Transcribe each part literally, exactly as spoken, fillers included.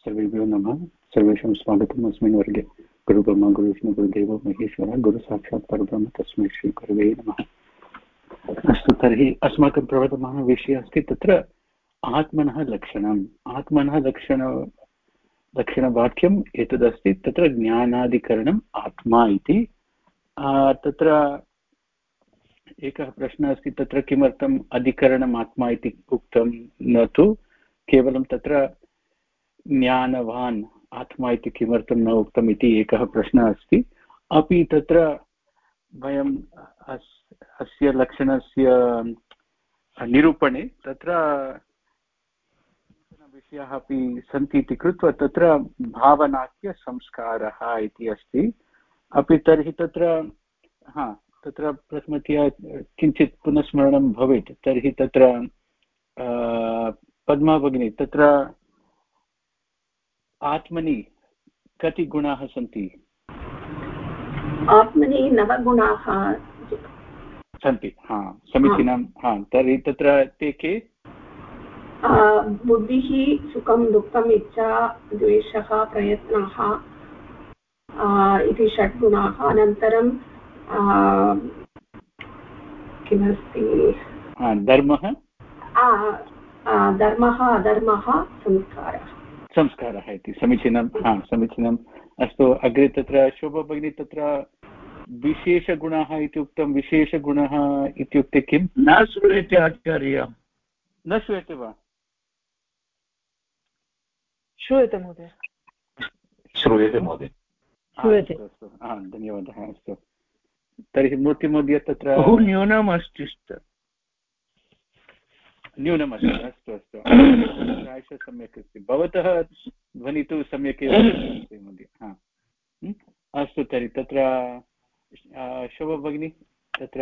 सर्वेभ्यो नमः। सर्वेषां स्वागतम् अस्मिन् वर्गे। गुरुब्रह्मा गुरुविष्णु गुरुदेवो महेश्वरः गुरुसाक्षात् परब्रह्म तस्मै श्रीगुरवे नमः। अस्तु, तर्हि अस्माकं प्रवर्तमानः विषयः अस्ति तत्र आत्मनः लक्षणम्। आत्मनः लक्षण लक्षणवाक्यम् एतदस्ति, तत्र ज्ञानाधिकरणम् आत्मा इति। तत्र एकः प्रश्नः अस्ति, तत्र किमर्थम् अधिकरणम् आत्मा इति उक्तं, न तु केवलं तत्र ज्ञानवान् आत्मा इति किमर्थं न उक्तम् इति एकः प्रश्नः अस्ति। अपि तत्र वयम् अस् अस्य लक्षणस्य निरूपणे तत्र विषयाः अपि सन्ति इति कृत्वा तत्र भावनाख्यसंस्कारः इति अस्ति। अपि तर्हि तत्र हा तत्र प्रथमतया किञ्चित् पुनस्मरणं भवेत्। तर्हि तत्र पद्मा भगिनी, तत्र आत्मनि कति गुणाः सन्ति? आत्मनि नवगुणाः सन्ति। हा, समीचीनं। हा, तर्हि तत्र ते के? बुद्धिः, सुखं दुःखम्, इच्छा, द्वेषः, प्रयत्नः इति षड्गुणाः। अनन्तरं किमस्ति? धर्मः धर्मः अधर्मः, संस्कारः संस्कारः इति। समीचीनं। हा, समीचीनम्। अस्तु, अग्रे तत्र शोभा भगिनी, तत्र विशेषगुणाः इति उक्तं। विशेषगुणः इत्युक्ते किं? न श्रूयते आचार्य। न श्रूयते वा? श्रूयते महोदय। श्रूयते महोदय। अस्तु, हा, धन्यवादः। अस्तु, तर्हि मूर्तिमहोदय तत्र बहु न्यूनम् अस्ति। न्यूनमस्ति। अस्तु अस्तु, प्रायशः सम्यक् अस्ति। भवतः ध्वनिः तु सम्यक् एव अस्ति महोदय। हा, अस्तु, तर्हि तत्र शोभा भगिनी, तत्र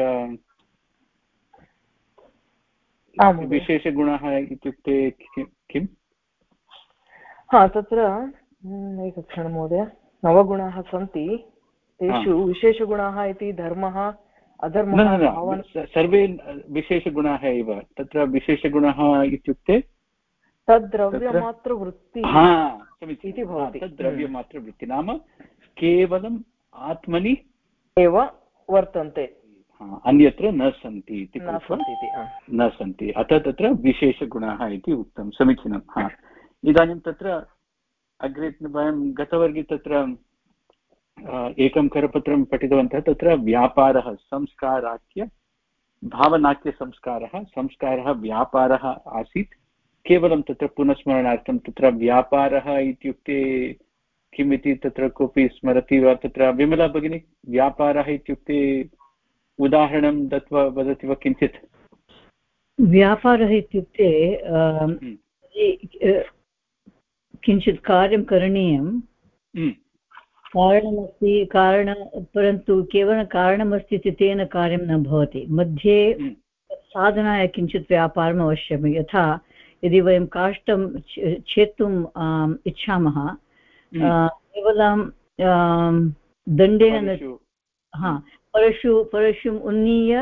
विशेषगुणाः इत्युक्ते किम्? हा, तत्र एकक्षणं महोदय। नवगुणाः सन्ति, तेषु विशेषगुणाः इति धर्मः अधर्मः। सर्वे विशेषगुणाः एव। तत्र विशेषगुणः इत्युक्ते तद्द्रव्यमात्रवृत्तिः इति भवति। तद्द्रव्यमात्रवृत्ति नाम केवलम् आत्मनि एव वर्तन्ते, अन्यत्र न सन्ति इति न सन्ति। अतः तत्र विशेषगुणाः इति उक्तं। समीचीनं। हा, इदानीं तत्र अग्रे वयं गतवर्गे तत्र एकं करपत्रं पठितवन्तः। तत्र व्यापारः, संस्काराख्य भावनाख्यसंस्कारः, संस्कारः व्यापारः आसीत्। केवलं तत्र पुनस्मरणार्थं, तत्र व्यापारः इत्युक्ते किमिति तत्र कोऽपि स्मरति वा? तत्र विमला भगिनी, व्यापारः इत्युक्ते उदाहरणं दत्वा वदति वा किञ्चित्? व्यापारः इत्युक्ते किञ्चित् कार्यं करणीयं, कारणमस्ति, कारण परन्तु केवलं कारणमस्ति इति तेन कार्यं न भवति। मध्ये साधनाय किञ्चित् व्यापारम् अवश्यं। यथा यदि वयं काष्ठं छेत्तुम् इच्छामः, केवलं दण्डेन न, हा, परशु परशुम् उन्नीय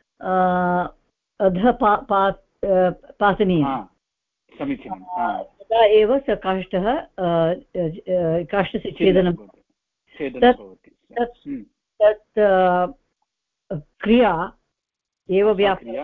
अधः पा पातनीयं, तदा एव स काष्ठः काष्ठस्य छेदनं। तत् क्रिया एव व्यापारः।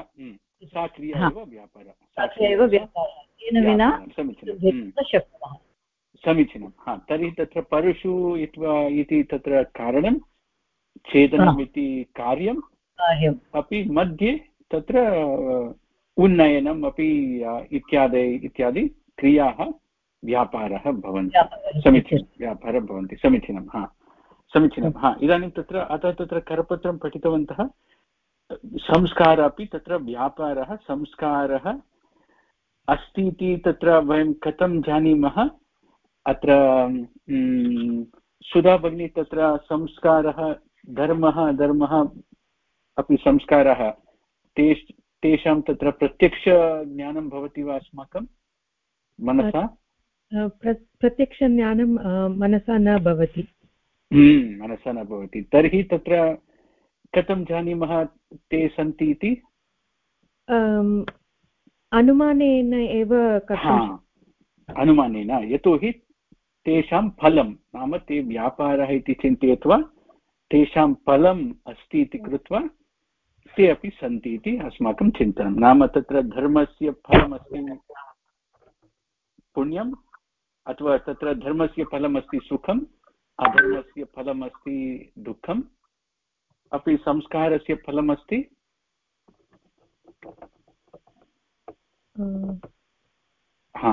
तेन विना न शक्नुमः। समीचीनं। हा, तर्हि तत्र परशु इति तत्र कारणं, छेदनम् इति कार्यम्, अपि मध्ये तत्र उन्नयनम् अपि इत्यादि इत्यादि क्रियाः व्यापारः भवन्ति। समीचीनं, व्यापारः भवन्ति। समीचीनं। हा, समीचीनं। हा, इदानीं तत्र अतः तत्र करपत्रं पठितवन्तः। संस्कारः अपि तत्र व्यापारः, संस्कारः अस्ति इति तत्र वयं कथं जानीमः? अत्र सुधा भगिनी, तत्र संस्कारः, धर्मः अधर्मः अपि संस्कारः, तेष तेषां तत्र प्रत्यक्षज्ञानं भवति वा अस्माकं मनसा? प्रत्यक्षज्ञानं मनसा न भवति। मनसा न भवति। तर्हि तत्र कथं जानीमः ते सन्ति इति? अनुमानेन एव कर्तुं। अनुमानेन, यतोहि तेषां फलं नाम ते व्यापारः इति चिन्तयित्वा तेषां फलम् अस्ति इति कृत्वा ते अपि सन्ति इति अस्माकं चिन्तनं। नाम तत्र धर्मस्य फलमस्ति पुण्यम् अथवा तत्र धर्मस्य फलमस्ति सुखम्, अधर्मस्य फलमस्ति दुःखम्, अपि संस्कारस्य फलमस्ति हा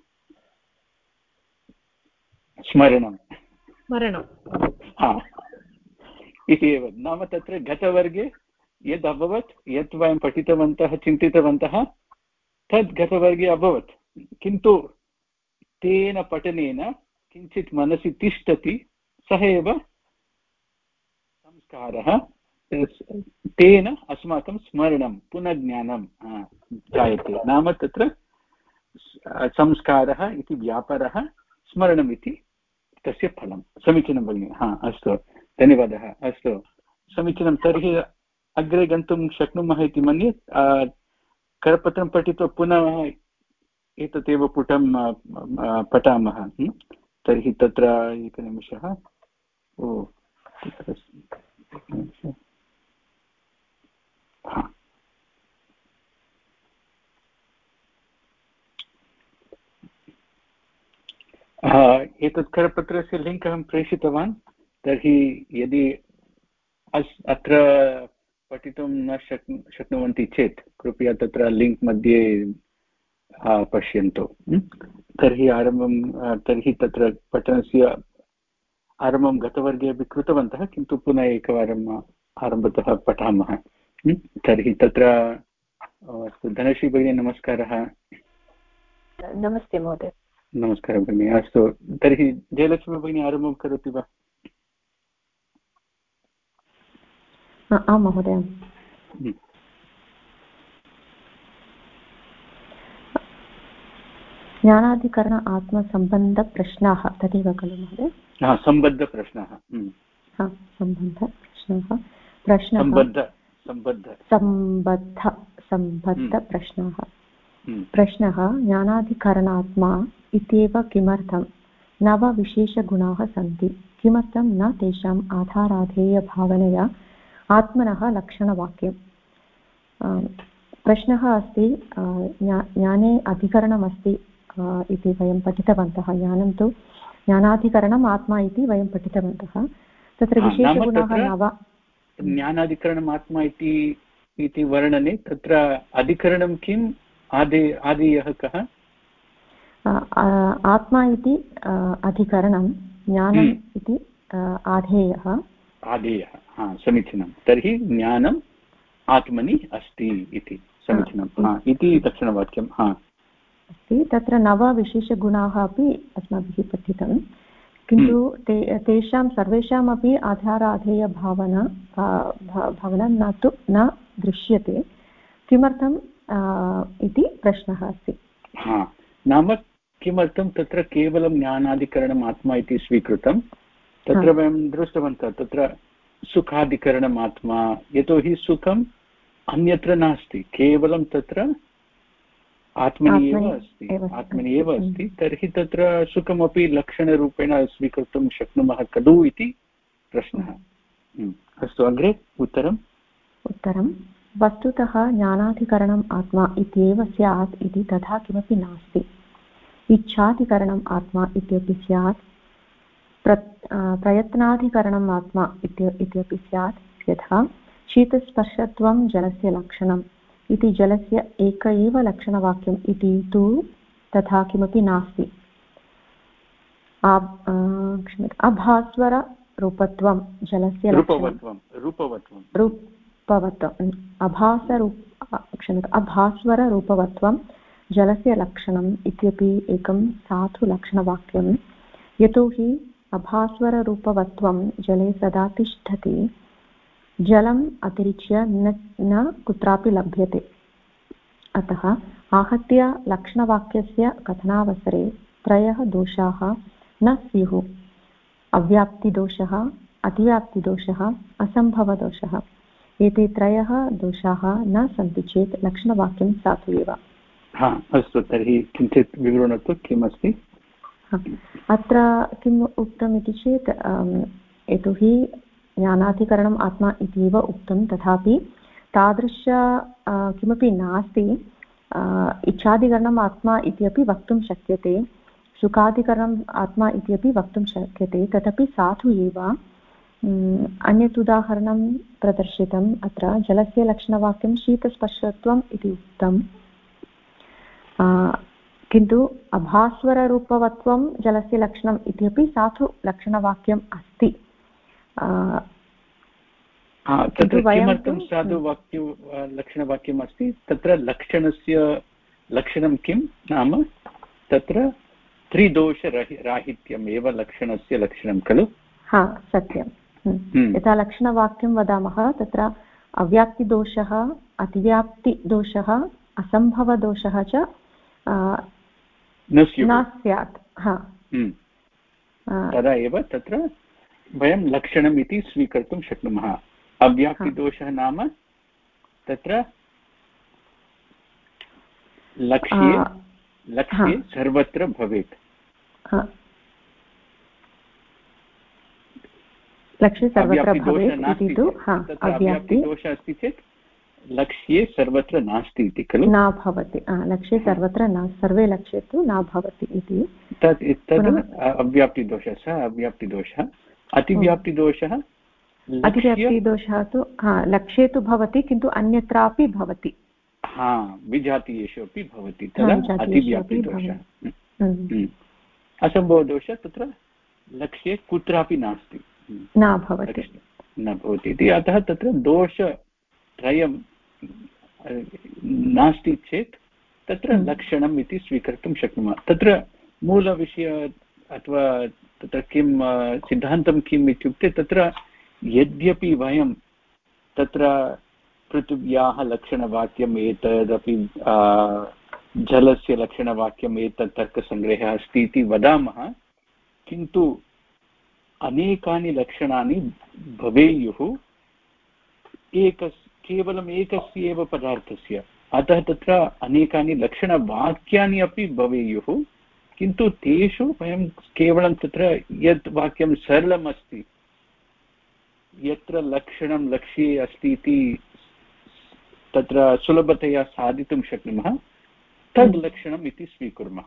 स्मरणं स्मरणं हा इति एव। नाम तत्र गतवर्गे यद् अभवत्, यत् वयं पठितवन्तः चिन्तितवन्तः तद् गतवर्गे अभवत्, किन्तु तेन पठनेन किञ्चित् मनसि तिष्ठति, सः एव संस्कारः, तेन अस्माकं स्मरणं पुनर्ज्ञानं जायते। नाम तत्र संस्कारः इति व्यापारः, स्मरणम् इति तस्य फलं। समीचीनं भगिनि। हा अस्तु, धन्यवादः। अस्तु समीचीनं। तर्हि अग्रे गन्तुं शक्नुमः इति मन्ये। करपत्रं पठित्वा पुनः एतदेव पुटं पठामः। तर्हि तत्र एकनिमिषः। ओ तत्र एतत् करपत्रस्य लिङ्क् अहं प्रेषितवान्। तर्हि यदि अस् अत्र पठितुं न शक् शक्नुवन्ति चेत् कृपया तत्र लिङ्क् मध्ये पश्यन्तु। तर्हि आरम्भं तर्हि तत्र पठनस्य आरम्भं गतवर्गे अपि कृतवन्तः, किन्तु पुनः एकवारम् आरम्भतः पठामः। तर्हि तत्र अस्तु, धनश्री भगिनी नमस्कारः। नमस्ते महोदय। नमस्कारः भगिनी। अस्तु, तर्हि जयलक्ष्मी भगिनी आरम्भं करोति वा? आं महोदय। ज्ञानाधिकरण आत्मसम्बन्धप्रश्नाः तदेव खलु महोदय? हा, सम्बद्धप्रश्नाः। हा, सम्बद्धप्रश्नाः प्रश्नः सम्बद्ध सम्बद्ध सम्बद्ध सम्बद्धप्रश्नाः। प्रश्नः ज्ञानाधिकरणात्मा इत्येव किमर्थं नवविशेषगुणाः सन्ति, किमर्थं न तेषाम् आधाराधेयभावनया आत्मनः लक्षणवाक्यं। प्रश्नः अस्ति, ज्ञाने अधिकरणमस्ति इति वयं पठितवन्तः। ज्ञानं तु ज्ञानाधिकरणम् आत्मा इति वयं पठितवन्तः। तत्र विशेषगुणाः नव। ज्ञानाधिकरणम् आत्मा इति इति वर्णने तत्र अधिकरणं किम्, आदे आदेयः कः? आत्मा इति अधिकरणं, ज्ञानम् इति आधेयः। आधेयः, हा समीचीनं। तर्हि ज्ञानम् आत्मनि अस्ति इति समीचीनं इति लक्षणवाक्यं हा अस्ति। तत्र नवविशेषगुणाः अपि अस्माभिः पठितं, किन्तु ते तेषां सर्वेषामपि आधाराधेयभावना भावना न तु न दृश्यते। किमर्थम् इति प्रश्नः अस्ति। हा, नाम किमर्थं तत्र केवलं ज्ञानाधिकरणम् आत्मा इति स्वीकृतं? तत्र वयं दृष्टवन्तः तत्र सुखाधिकरणम् आत्मा, यतोहि सुखम् अन्यत्र नास्ति, केवलं तत्र आत्मनि एव अस्ति, आत्मनि एव अस्ति। तर्हि तत्र सुखमपि लक्षणरूपेण स्वीकर्तुं शक्नुमः खलु इति प्रश्नः। अस्तु, अग्रे उत्तरम् उत्तरं वस्तुतः ज्ञानाधिकरणम् आत्मा इत्येव स्यात् इति तथा किमपि नास्ति। इच्छाधिकरणम् आत्मा इत्यपि स्यात्, प्र प्रयत्नाधिकरणम् आत्मा इत्यपि स्यात्। यथा शीतस्पर्शत्वं जलस्य लक्षणम् इति जलस्य एक एव लक्षणवाक्यम् इति तु तथा किमपि नास्ति। अभास्वररूपत्वं जलस्य रूपवत्वं रूपवत्वं रूपवत्वम् अभासरूप क्षम्यताम् अभास्वररूपवत्वं जलस्य लक्षणम् इत्यपि एकं साधु लक्षणवाक्यं। यतोहि अभास्वररूपवत्वं जले सदा तिष्ठति, जलम् अतिरिच्य न न कुत्रापि लभ्यते। अतः आहत्य लक्षणवाक्यस्य कथनावसरे त्रयः दोषाः न स्युः: अव्याप्तिदोषः, अतिव्याप्तिदोषः, असम्भवदोषः। एते त्रयः दोषाः न सन्ति चेत् लक्षणवाक्यं साधु एव। हा, अस्तु, तर्हि किञ्चित् विवृणोतु किमस्ति? अत्र किम् उक्तम् इति चेत् यतोहि ज्ञानाधिकरणम् आत्मा इत्येव उक्तं, तथापि तादृश किमपि नास्ति। इच्छाधिकरणम् आत्मा इत्यपि वक्तुं शक्यते, सुखाधिकरणम् आत्मा इत्यपि वक्तुं शक्यते, तदपि साधु एव। अन्यत् उदाहरणं प्रदर्शितम् अत्र, जलस्य लक्षणवाक्यं शीतस्पर्शत्वम् इति उक्तं, किन्तु अभास्वररूपवत्वं जलस्य लक्षणम् इत्यपि साधु लक्षणवाक्यम् अस्ति। किमर्थं साधुवाक्य लक्षणवाक्यम् अस्ति? तत्र लक्षणस्य लक्षणं किं नाम तत्र त्रिदोषराहित्यम् एव लक्षणस्य लक्षणं खलु? हा, सत्यं। यथा लक्षणवाक्यं वदामः तत्र अव्याप्तिदोषः, अतिव्याप्तिदोषः, असम्भवदोषः च न स्यात्। तदा एव तत्र वयं लक्षणम् इति स्वीकर्तुं शक्नुमः। अव्याप्तिदोषः नाम तत्र लक्ष्ये लक्ष्ये सर्वत्र भवेत्। लक्ष्ये सर्वत्र भवेत् इति तु अव्याप्तिदोषः अस्ति चेत् लक्ष्ये सर्वत्र नास्ति इति खलु? न भवति, लक्ष्ये सर्वत्र न, सर्वे लक्ष्ये तु न भवति इति। तत् तद् अव्याप्तिदोषः, सः अव्याप्तिदोषः। अतिव्याप्तिदोषः अतिव्याप्तिदोषः तु लक्ष्ये तु भवति किन्तु अन्यत्रापि भवति। हा, विजातीयेषु अपि भवति, तदा अतिव्याप्तिदोषः। असम्भवदोषः तत्र लक्ष्ये कुत्रापि नास्ति, न भवति न भवति इति। अतः तत्र दोषत्रयं नास्ति चेत् तत्र लक्षणम् इति स्वीकर्तुं शक्नुमः। तत्र मूलविषय अथवा तत्र किं सिद्धान्तं किम् इत्युक्ते, तत्र यद्यपि वयं तत्र पृथिव्याः लक्षणवाक्यम् एतदपि जलस्य लक्षणवाक्यम् एतत् तर्कसङ्ग्रहः अस्ति इति वदामः, किन्तु अनेकानि लक्षणानि भवेयुः एकस् केवलम् एकस्य एव पदार्थस्य। अतः तत्र अनेकानि लक्षणवाक्यानि अपि भवेयुः, किन्तु तेषु वयं केवलं तत्र यत् वाक्यं सरलम् अस्ति, यत्र लक्षणं लक्ष्ये अस्ति इति तत्र सुलभतया साधितुं शक्नुमः, तद् लक्षणम् इति स्वीकुर्मः।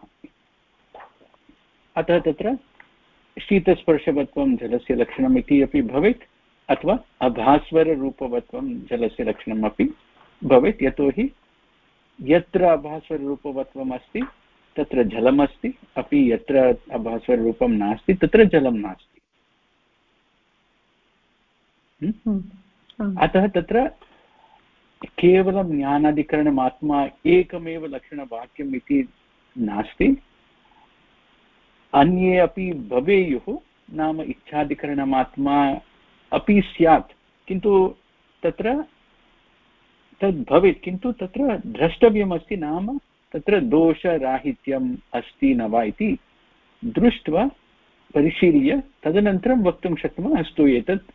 अतः तत्र शीतस्पर्शवत्वं जलस्य लक्षणम् इति अपि भवेत्, अथवा अभास्वररूपवत्वं जलस्य लक्षणम् अपि भवेत्। यतोहि यत्र अभास्वररूपवत्वम् अस्ति तत्र जलमस्ति, अपि यत्र अभास्वररूपं नास्ति तत्र जलं नास्ति। अतः तत्र केवलं ज्ञानाधिकरणम् आत्मा एकमेव लक्षणवाक्यम् इति नास्ति, अन्ये अपि भवेयुः। नाम इच्छाधिकरणम् आत्मा अपि स्यात्, किन्तु तत्र तद् भवेत्, किन्तु तत्र द्रष्टव्यमस्ति, नाम तत्र दोषराहित्यम् अस्ति न वा इति दृष्ट्वा परिशील्य तदनन्तरं वक्तुं शक्नुमः, अस्तु एतत्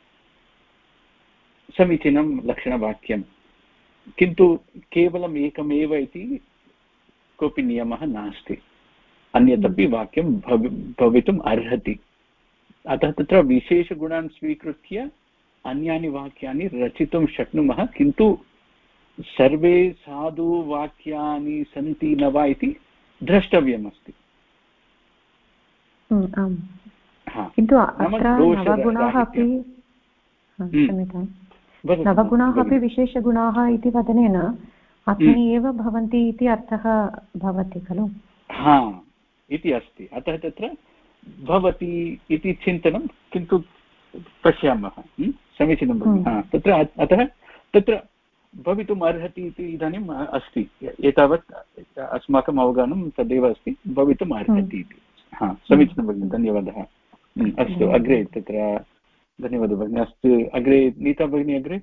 समीचीनं लक्षणवाक्यं। किन्तु केवलम् एकमेव इति कोऽपि नियमः नास्ति, अन्यदपि वाक्यं भवि भवितुम् अर्हति। अतः तत्र विशेषगुणान् स्वीकृत्य अन्यानि वाक्यानि रचितुं शक्नुमः, किन्तु सर्वे साधुवाक्यानि सन्ति न वा इति द्रष्टव्यमस्ति। किन्तु अत्र नवगुणाः अपि नवगुणाः अपि विशेषगुणाः इति वदनेन आत्मनि एव भवन्ति इति अर्थः भवति खलु? हा, इति अस्ति। अतः तत्र भवति इति चिन्तनं, किन्तु पश्यामः। समीचीनं भगिनि। तत्र अतः तत्र भवितुम् अर्हति इति इदानीम् अस्ति, एतावत् अस्माकम् अवगमनं तदेव अस्ति, भवितुम् अर्हति इति। हा, समीचीनं भगिनि, धन्यवादः। अस्तु, अग्रे तत्र धन्यवादः भगिनि। अस्तु, अग्रे नीता भगिनी, अग्रे।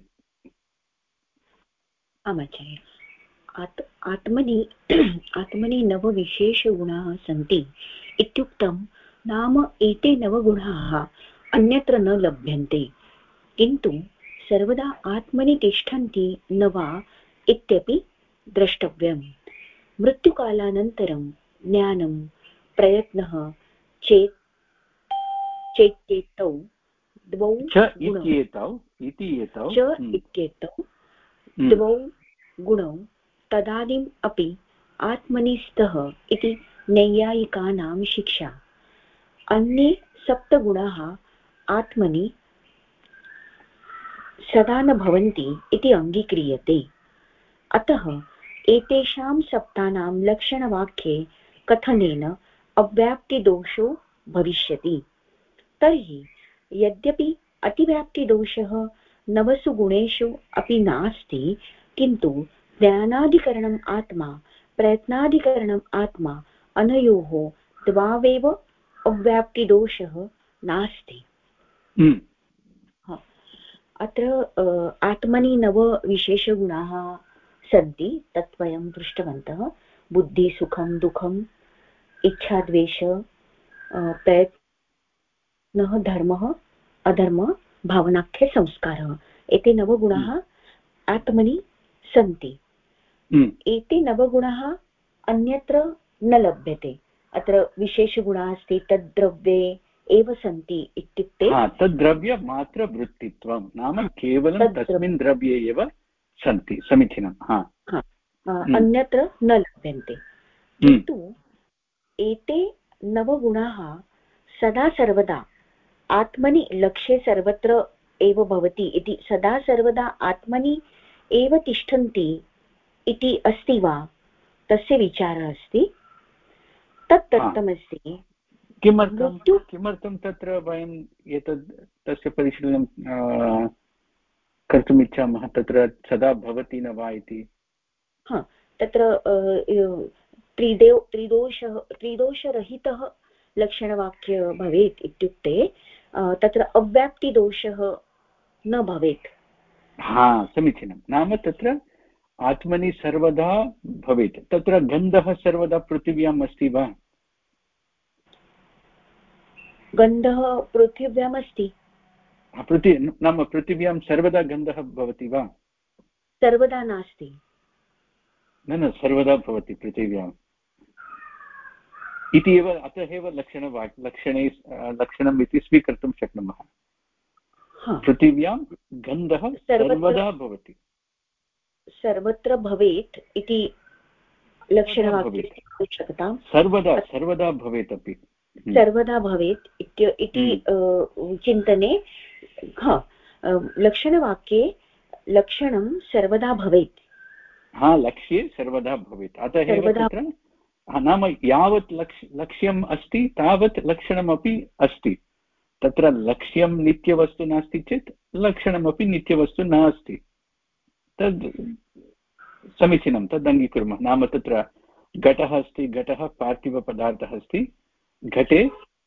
आमाचार्य, आत् आत्मनि आत्मनि नवविशेषगुणाः सन्ति इत्युक्तं नाम एते नवगुणाः अन्यत्र न लभ्यन्ते, किन्तु सर्वदा आत्मनि तिष्ठन्ति न वा इत्यपि द्रष्टव्यम्। मृत्युकालानन्तरं ज्ञानं प्रयत्नः चेत् चेत्येतौ द्वौ च इत्येतौ इति एतौ च इत्येतौ द्वौ गुणौ तदानीम् अपि आत्मनि स्तः इति नैयायिकानां शिक्षा। अन्ये सप्तगुणाः आत्मनि सदा न भवन्ति इति अङ्गीक्रियते। अतः एतेषां सप्तानां लक्षणवाक्ये कथनेन अव्याप्तिदोषो भविष्यति। तर्हि यद्यपि अतिव्याप्तिदोषः नवसु गुणेषु अपि नास्ति, किन्तु ज्ञानाधिकरणम् आत्मा प्रयत्नाधिकरणम् आत्मा अनयोः द्वावेव अव्याप्तिदोषः नास्ति। अत्र आत्मनि नव विशेषगुणाः सन्ति, तत् वयं दृष्टवन्तः। बुद्धि, सुखं, दुःखम्, इच्छा, द्वेष, प्रयत्नः, धर्मः, अधर्मः, भावनाख्य, संस्कारः, एते नवगुणाः आत्मनि सन्ति। एते नवगुणाः अन्यत्र न लभ्यते। अत्र विशेषगुणः अस्ति, तद्द्रव्ये एव सन्ति इत्युक्ते तद्द्रव्यमात्रवृत्तित्वं नाम केवलं तस्मिन् द्रव्ये एव सन्ति। समीचीनं। अन्यत्र न लभ्यन्ते। किन्तु एते नवगुणाः सदा सर्वदा आत्मनि लक्ष्ये सर्वत्र एव भवति इति, सदा सर्वदा आत्मनि एव तिष्ठन्ति इति अस्ति वा, तस्य विचारः अस्ति। तत् दत्तमस्ति। किमर्थं किमर्थं तत्र वयम् एतद् तस्य परिशीलनं कर्तुम् इच्छामः, तत्र सदा भवति न वा इति? हा, तत्र त्रिदेव त्रिदोषः त्रिदोषरहितः लक्षणवाक्य भवेत् इत्युक्ते तत्र अव्याप्तिदोषः न भवेत्। हा, समीचीनं। नाम तत्र आत्मनि सर्वदा भवेत्। तत्र गन्धः सर्वदा पृथिव्याम् अस्ति वा? गन्धः पृथिव्याम् अस्ति। पृथि नाम पृथिव्यां सर्वदा गन्धः भवति वा? सर्वदा नास्ति। न न सर्वदा भवति पृथिव्याम् इति एव, अतः एव लक्षणवाक् लक्षणे लक्षणम् इति स्वीकर्तुं शक्नुमः। पृथिव्यां गन्धः सर्वदा भवति, सर्वत्र भवेत् इति लक्षणवाक्ये आवश्यकता। सर्वदा सर्वदा भवेत् अपि, सर्वदा भवेत् इति चिन्तने हा, लक्षणवाक्ये लक्षणं सर्वदा भवेत्। हा, लक्ष्ये सर्वदा भवेत्। अतः एव तत्र नाम यावत् लक्ष्य लक्ष्यम् अस्ति तावत् लक्षणमपि अस्ति। तत्र लक्ष्यं नित्यवस्तु नास्ति चेत् लक्षणमपि नित्यवस्तु नास्ति। तद् समीचीनं, तद् अङ्गीकुर्मः। नाम तत्र घटः अस्ति, घटः पार्थिवपदार्थः अस्ति, घटे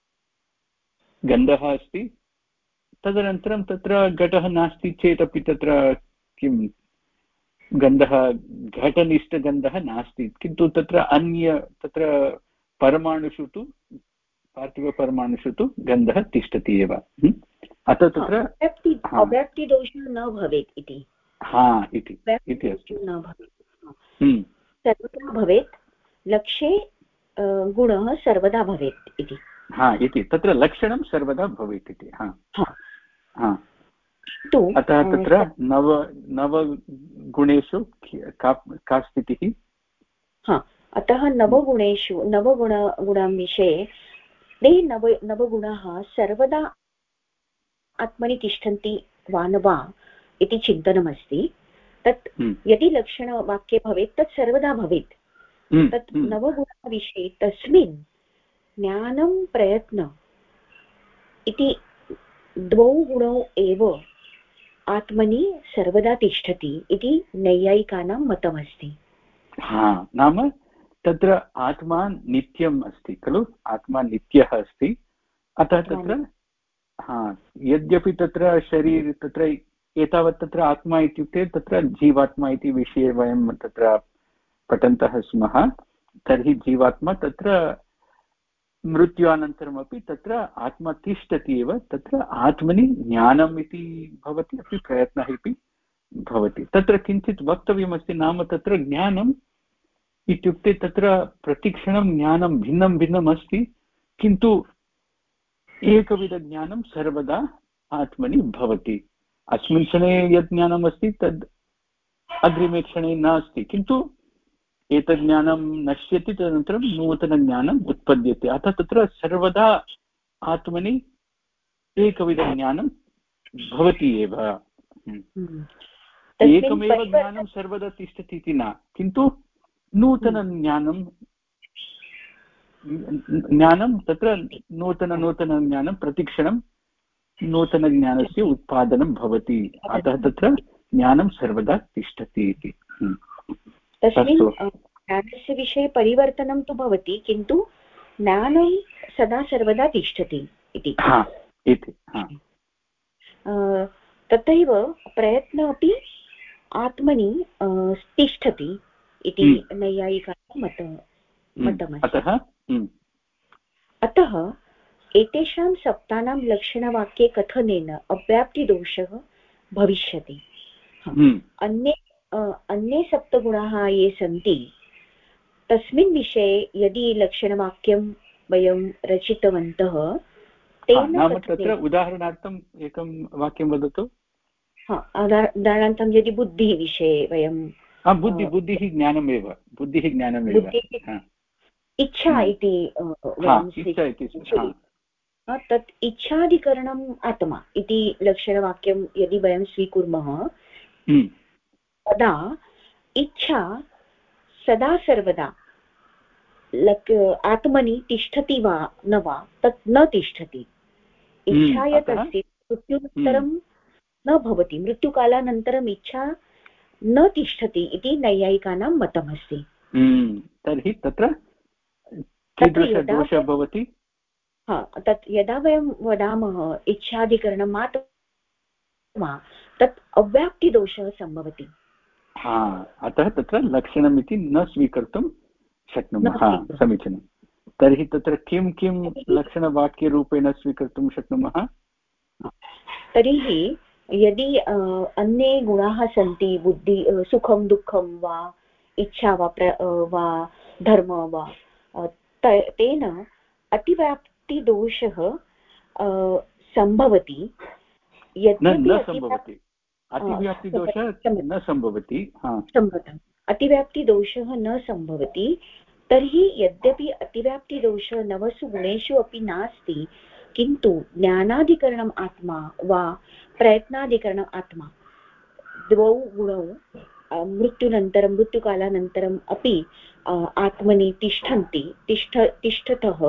गन्धः अस्ति, तदनन्तरं तत्र घटः नास्ति चेदपि तत्र किं गन्धः घटनिष्ठगन्धः नास्ति, किन्तु तत्र अन्य तत्र परमाणुषु तु पार्थिवपरमाणुषु तु गन्धः तिष्ठति एव। अतः तत्र अव्याप्तिदोषः न भवेत् इति। हा इति इति अस्ति। न भवेत्, सर्वदा भवेत्, लक्ष्ये गुणः सर्वदा भवेत् इति। हा इति, तत्र लक्षणं सर्वदा भवेत् इति। हा हा, अतः तत्र नव नवगुणेषु का का स्थितिः? हा, अतः नवगुणेषु नवगुण गुणां विषये ते नव नवगुणाः सर्वदा आत्मनि तिष्ठन्ति वा न वा इति चिन्तनमस्ति। तत् यदि लक्षणवाक्ये भवेत् तत् सर्वदा भवेत्। तत् नवगुणविषये तस्मिन् ज्ञानं प्रयत्न इति द्वौ गुणौ एव आत्मनि सर्वदा तिष्ठति इति नैयायिकानां मतमस्ति। हा, नाम तत्र आत्मा नित्यम् अस्ति खलु, आत्मा नित्यः अस्ति। अतः तत्र हा, यद्यपि तत्र शरीर तत्र एतावत् तत्र आत्मा इत्युक्ते तत्र जीवात्मा इति विषये वयं तत्र पठन्तः स्मः। तर्हि जीवात्मा तत्र मृत्युअनन्तरमपि तत्र आत्मा तिष्ठति एव। तत्र आत्मनि ज्ञानम् इति भवति, अपि प्रयत्नः अपि भवति। तत्र किञ्चित् वक्तव्यमस्ति, नाम तत्र ज्ञानं इत्युक्ते तत्र प्रतिक्षणं ज्ञानं भिन्नं भिन्नम् अस्ति, किन्तु एकविधज्ञानं सर्वदा आत्मनि भवति। अस्मिन् क्षणे यत् ज्ञानम् अस्ति तद् अग्रिमे क्षणे नास्ति, किन्तु एतत् ज्ञानं नश्यति, तदनन्तरं नूतनज्ञानम् उत्पद्यते। अतः तत्र सर्वदा आत्मनि एकविधज्ञानं भवति एव। एकमेव ज्ञानं सर्वदा तिष्ठति इति न, किन्तु नूतनज्ञानं ज्ञानं तत्र नूतननूतनज्ञानं प्रतिक्षणं नूतनज्ञानस्य उत्पादनं भवति। अतः तत्र ज्ञानं सर्वदा तिष्ठति इति। तस्मिन् ज्ञानस्य विषये परिवर्तनं तु भवति, किन्तु ज्ञानं सदा सर्वदा तिष्ठति इति। तथैव प्रयत्नः अपि आत्मनि तिष्ठति इति नैयायिकानां मतमस्ति। अतः एतेषां सप्तानां लक्षणवाक्ये कथनेन अव्याप्तिदोषः भविष्यति। अन्ये अन्ये सप्तगुणाः ये सन्ति तस्मिन् विषये यदि लक्षणवाक्यं वयं रचितवन्तः तेन नाम तत्र उदाहरणार्थम् एकं वाक्यं वदतु। हा, उदाहरणार्थं यदि बुद्धिविषये वयं बुद्धि बुद्धिः ज्ञानमेव बुद्धिः ज्ञानमेव इच्छा इति तत् इच्छाधिकरणम् आत्मा इति लक्षणवाक्यं यदि वयं स्वीकुर्मः तदा इच्छा सदा सर्वदा लक् आत्मनि तिष्ठति वा न वा तत् न तिष्ठति। इच्छा यत् अस्ति मृत्युत्तरं न भवति, मृत्युकालानन्तरम् इच्छा न तिष्ठति इति नैयायिकानां मतमस्ति। तर्हि तत्र कीदृशदोषः भवति? हा, तत् यदा वयं वदामः इच्छाधिकरणम् आत्मा तत् अव्याप्तिदोषः सम्भवति। हा, अतः तत्र लक्षणमिति न स्वीकर्तुं शक्नुमः। समीचीनं। तर्हि तत्र किं किं लक्षणवाक्यरूपेण स्वीकर्तुं शक्नुमः? तर्हि यदि अन्ये गुणाः सन्ति, बुद्धि सुखं दुःखं वा इच्छा वा प्र वा धर्म वा, तेन अतिव्याप्तिदोषः सम्भवति। यद्यपि अतिव्याप्तिदोषः न सम्भवति, सम्भवति अतिव्याप्तिदोषः न सम्भवति, तर्हि यद्यपि अतिव्याप्तिदोषः नवसु गुणेषु अपि नास्ति, किन्तु ज्ञानाधिकरणम् आत्मा वा प्रयत्नाधिकरणम् आत्मा द्वौ गुणौ मृत्युनन्तरं मृत्युकालानन्तरम् अपि आत्मनि तिष्ठन्ति तिष्ठ तिष्ठतः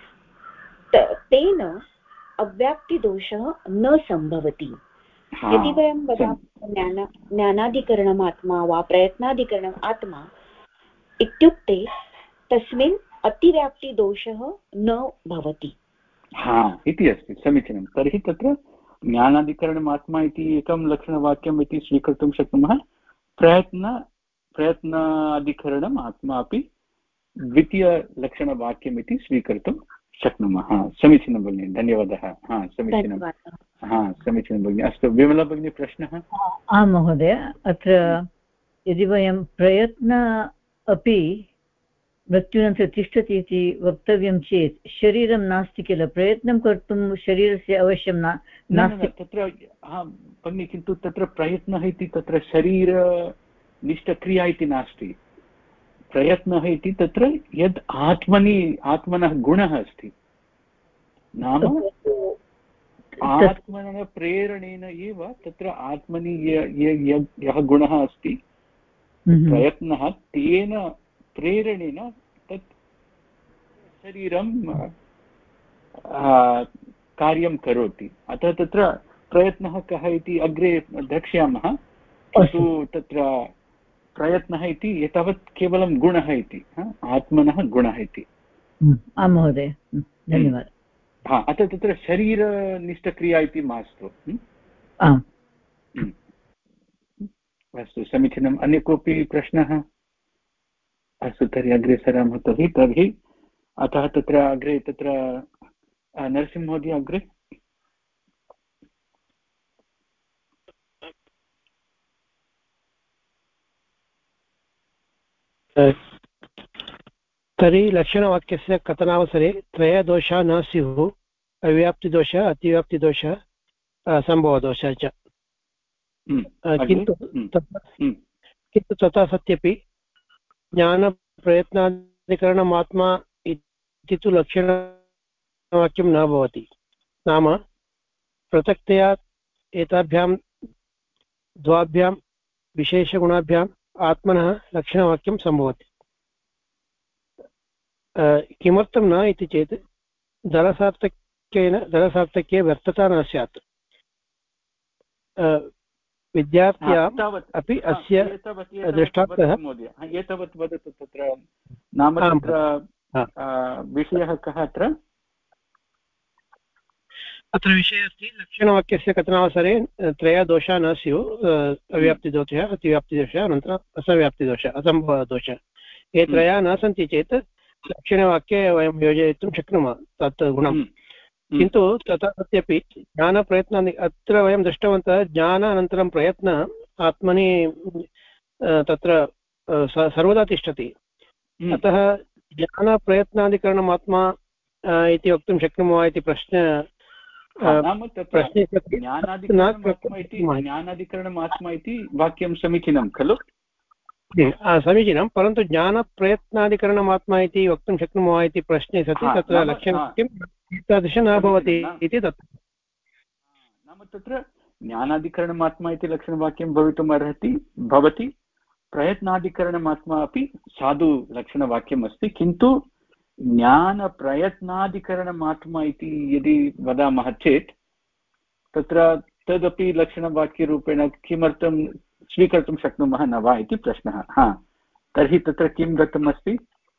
तेन अव्याप्तिदोषः न सम्भवति। यदि वयं वदामः ज्ञान ज्ञानाधिकरणम् आत्मा वा प्रयत्नाधिकरणम् आत्मा इत्युक्ते तस्मिन् अतिव्याप्तिदोषः न भवति। हा इति अस्ति। समीचीनं। तर्हि तत्र ज्ञानाधिकरणम् आत्मा इति एकं लक्षणवाक्यम् इति स्वीकर्तुं शक्नुमः। प्रयत्न प्रयत्नाधिकरणम् आत्मा अपि द्वितीयलक्षणवाक्यम् इति स्वीकर्तुं शक्नुमः। समीचीनं भगिनि, धन्यवादः। हा समीचीनं। हा समीचीनं भगिनि। अस्तु, विमला भगिनी, प्रश्नः? आं महोदय, अत्र यदि वयं प्रयत्न अपि मृत्युनन्तरं तिष्ठति इति वक्तव्यं चेत् शरीरं नास्ति किल, प्रयत्नं कर्तुं शरीरस्य अवश्यं न नास्ति तत्र। हा भगिनि, किन्तु तत्र प्रयत्नः इति तत्र शरीरनिष्ठक्रिया इति नास्ति। प्रयत्नः इति तत्र यद् आत्मनि आत्मनः गुणः अस्ति, नाम आत्मनः प्रेरणेन एव तत्र आत्मनि यः गुणः अस्ति प्रयत्नः, तेन प्रेरणेन तत् शरीरं कार्यं करोति। अतः तत्र प्रयत्नः कः इति अग्रे द्रक्ष्यामः, किन्तु तत्र प्रयत्नः इति एतावत् केवलं गुणः इति, आत्मनः गुणः इति। आं महोदय, धन्यवादः। हा, अतः तत्र शरीरनिष्ठक्रिया इति मास्तु। अस्तु, समीचीनम्। अन्य कोऽपि प्रश्नः? अस्तु, तर्हि अग्रे सरामः। तर्हि तर्हि अतः तत्र अग्रे तत्र नरसिंहमहोदय अग्रे। तर्हि लक्षणवाक्यस्य कथनावसरे त्रयदोषाः न स्युः अव्याप्तिदोषः अतिव्याप्तिदोषः सम्भवदोषः च किन्तु किन्तु तथा सत्यपि ज्ञानप्रयत्नाधिकरणमात्मा इति तु लक्षणवाक्यं न भवति नाम पृथक्तया एताभ्यां द्वाभ्यां विशेषगुणाभ्याम् आत्मनः लक्षणवाक्यं सम्भवति किमर्थं न इति चेत् दलसार्थक्येन दलसार्थक्ये व्यर्थता न स्यात् विद्यार्थ्याम् अपि अस्य दृष्टान्तः एतावत् वदतु तत्र नाम तत्र विषयः कः अत्र अत्र विषयः अस्ति लक्षणवाक्यस्य कथनावसरे त्रयदोषाः न स्युः अव्याप्तिदोषः अतिव्याप्तिदोषः अनन्तरम् असव्याप्तिदोषः असम्भवदोषः ये त्रयः न सन्ति चेत् लक्षणवाक्ये वयं योजयितुं शक्नुमः तत् गुणं किन्तु तथा सत्यपि ज्ञानप्रयत्नानि अत्र वयं दृष्टवन्तः ज्ञान अनन्तरं प्रयत्नः आत्मनि तत्र सर्वदा तिष्ठति अतः ज्ञानप्रयत्नादिकरणमात्मा इति वक्तुं शक्नुमः वा इति प्रश्नः प्रश्ने ज्ञानाधिकरणमात्मा इति वाक्यं समीचीनं खलु समीचीनं परन्तु ज्ञानप्रयत्नादिकरणमात्मा इति वक्तुं शक्नुमः वा इति प्रश्ने सति तत्र लक्ष्यं किम् एतादृशं न भवति इति तत् नाम तत्र ज्ञानाधिकरणमात्मा इति लक्षणवाक्यं भवितुम् अर्हति भवति प्रयत्नाधिकरणमात्मा अपि साधु लक्षणवाक्यम् अस्ति किन्तु ज्ञानप्रयत्नाधिकरणमात्मा इति यदि वदामः चेत् तत्र तदपि लक्षणवाक्यरूपेण किमर्थं स्वीकर्तुं शक्नुमः न वा इति प्रश्नः हा तर्हि तत्र किं दत्तमस्ति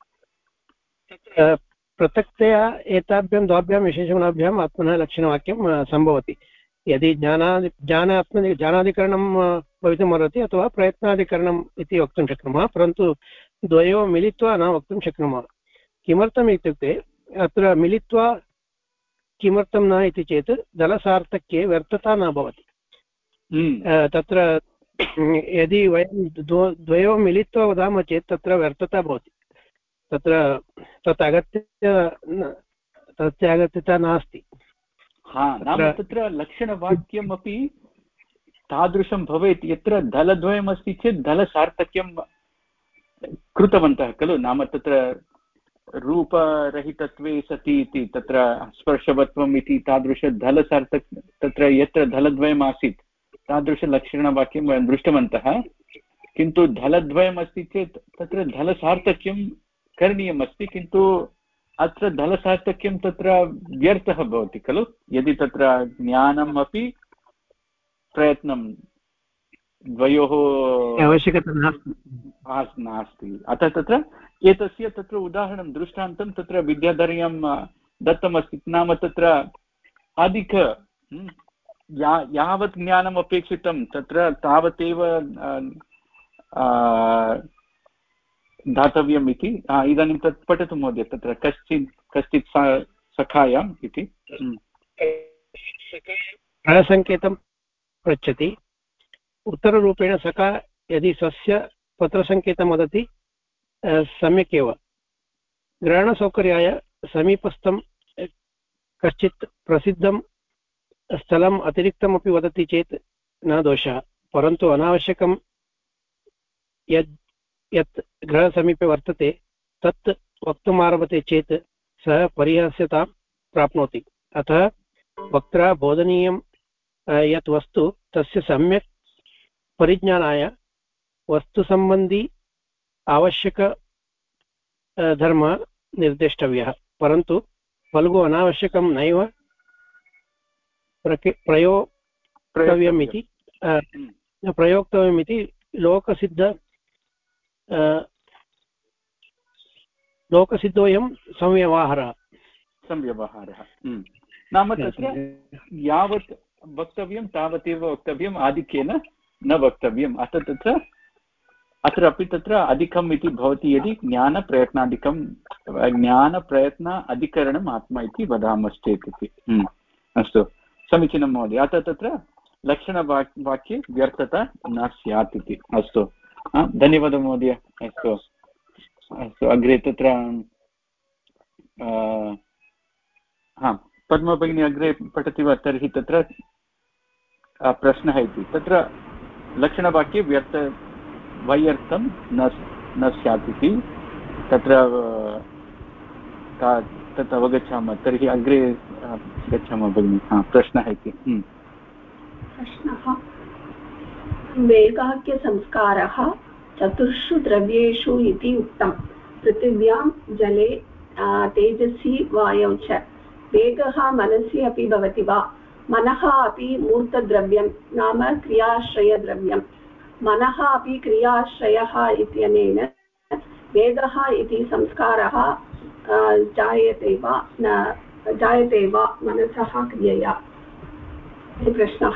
पृथक्तया एताभ्यां द्वाभ्यां विशेषगुणाभ्याम् आत्मनः लक्षणवाक्यं सम्भवति यदि ज्ञानादि ज्ञानात्म ज्ञानाधिकरणं भवितुम् अर्हति अथवा प्रयत्नाधिकरणम् इति वक्तुं शक्नुमः परन्तु द्वयोः मिलित्वा न वक्तुं शक्नुमः किमर्थम् इत्युक्ते अत्र मिलित्वा किमर्थं न इति चेत् दलसार्थक्ये व्यर्थता न भवति तत्र यदि वयं द्वयोः मिलित्वा वदामः चेत् तत्र व्यर्थता भवति तत्र तत् अगत्य तस्य अगत्यता नास्ति हा नाम तत्र लक्षणवाक्यमपि तादृशं भवेत् यत्र दलद्वयमस्ति चेत् दलसार्थक्यं कृतवन्तः खलु नाम तत्र रूपरहितत्वे सति इति तत्र स्पर्शवत्वम् इति तादृशदलसार्थक तत्र यत्र दलद्वयम् आसीत् तादृशलक्षणवाक्यं वयं दृष्टवन्तः किन्तु दलद्वयमस्ति चेत् तत्र दलसार्थक्यं करणीयमस्ति किन्तु अत्र दलसार्थक्यं तत्र व्यर्थः भवति खलु यदि तत्र ज्ञानम् अपि प्रयत्नं द्वयोः आवश्यकता नास्ति अतः तत्र एतस्य तत्र उदाहरणं दृष्टान्तं तत्र विद्याधर्यं दत्तमस्ति नाम तत्र अधिक या यावत् ज्ञानम् अपेक्षितं तत्र तावदेव दातव्यम् इति इदानीं तत् पठतु महोदय तत्र कश्चित् कश्चित् सखायाम् इति सङ्केतं पृच्छति उत्तररूपेण सखा यदि स्वस्य पत्रसङ्केतं वदति सम्यक् एव ग्रहणसौकर्याय समीपस्थं कश्चित् प्रसिद्धं स्थलम् अतिरिक्तमपि वदति चेत् न दोषः परन्तु अनावश्यकं यद् यत् गृहसमीपे वर्तते तत् वक्तुम् आरभते चेत् सः परिहास्यतां प्राप्नोति अतः वक्त्रा बोधनीयं यत् वस्तु तस्य सम्यक् परिज्ञानाय वस्तुसम्बन्धी आवश्यक धर्मः निर्देष्टव्यः परन्तु फल्गु अनावश्यकं नैव प्रयोक्तव्यम् इति प्रयोक्तव्यम् इति लोकसिद्ध लोकसिद्धोऽयं संव्यवहारः संव्यवहारः नाम तत्र यावत् वक्तव्यं तावदेव वक्तव्यम् आधिक्येन न वक्तव्यम् अतः तत्र अत्र अपि तत्र अधिकम् इति भवति यदि ज्ञानप्रयत्नादिकं ज्ञानप्रयत्न अधिकरणम् आत्मा इति वदामश्चेत् इति अस्तु समीचीनं महोदय अतः तत्र लक्षणवाक् वाक्ये व्यर्थता न स्यात् इति अस्तु धन्यवादः महोदय अस्तु अस्तु अग्रे तत्र हा पद्मभगिनी अग्रे पठति वा? तर्हि तत्र प्रश्नः इति तत्र लक्षणवाक्ये व्यर्थ वैयर्थं न न स्यात् इति तत्र तत् अवगच्छामः। तर्हि अग्रे गच्छामः भगिनि। हा प्रश्नः इति प्रश्नः वेगाख्यसंस्कारः चतुर्षु द्रव्येषु इति उक्तं। पृथिव्यां जले तेजसि वायौ च वेगः मनसि अपि भवति वा? मनः अपि मूर्तद्रव्यं नाम क्रियाश्रयद्रव्यं। मनः अपि क्रियाश्रयः इत्यनेन वेगः इति संस्कारः जायते वा न जायते वा मनसः क्रियया? इति प्रश्नः।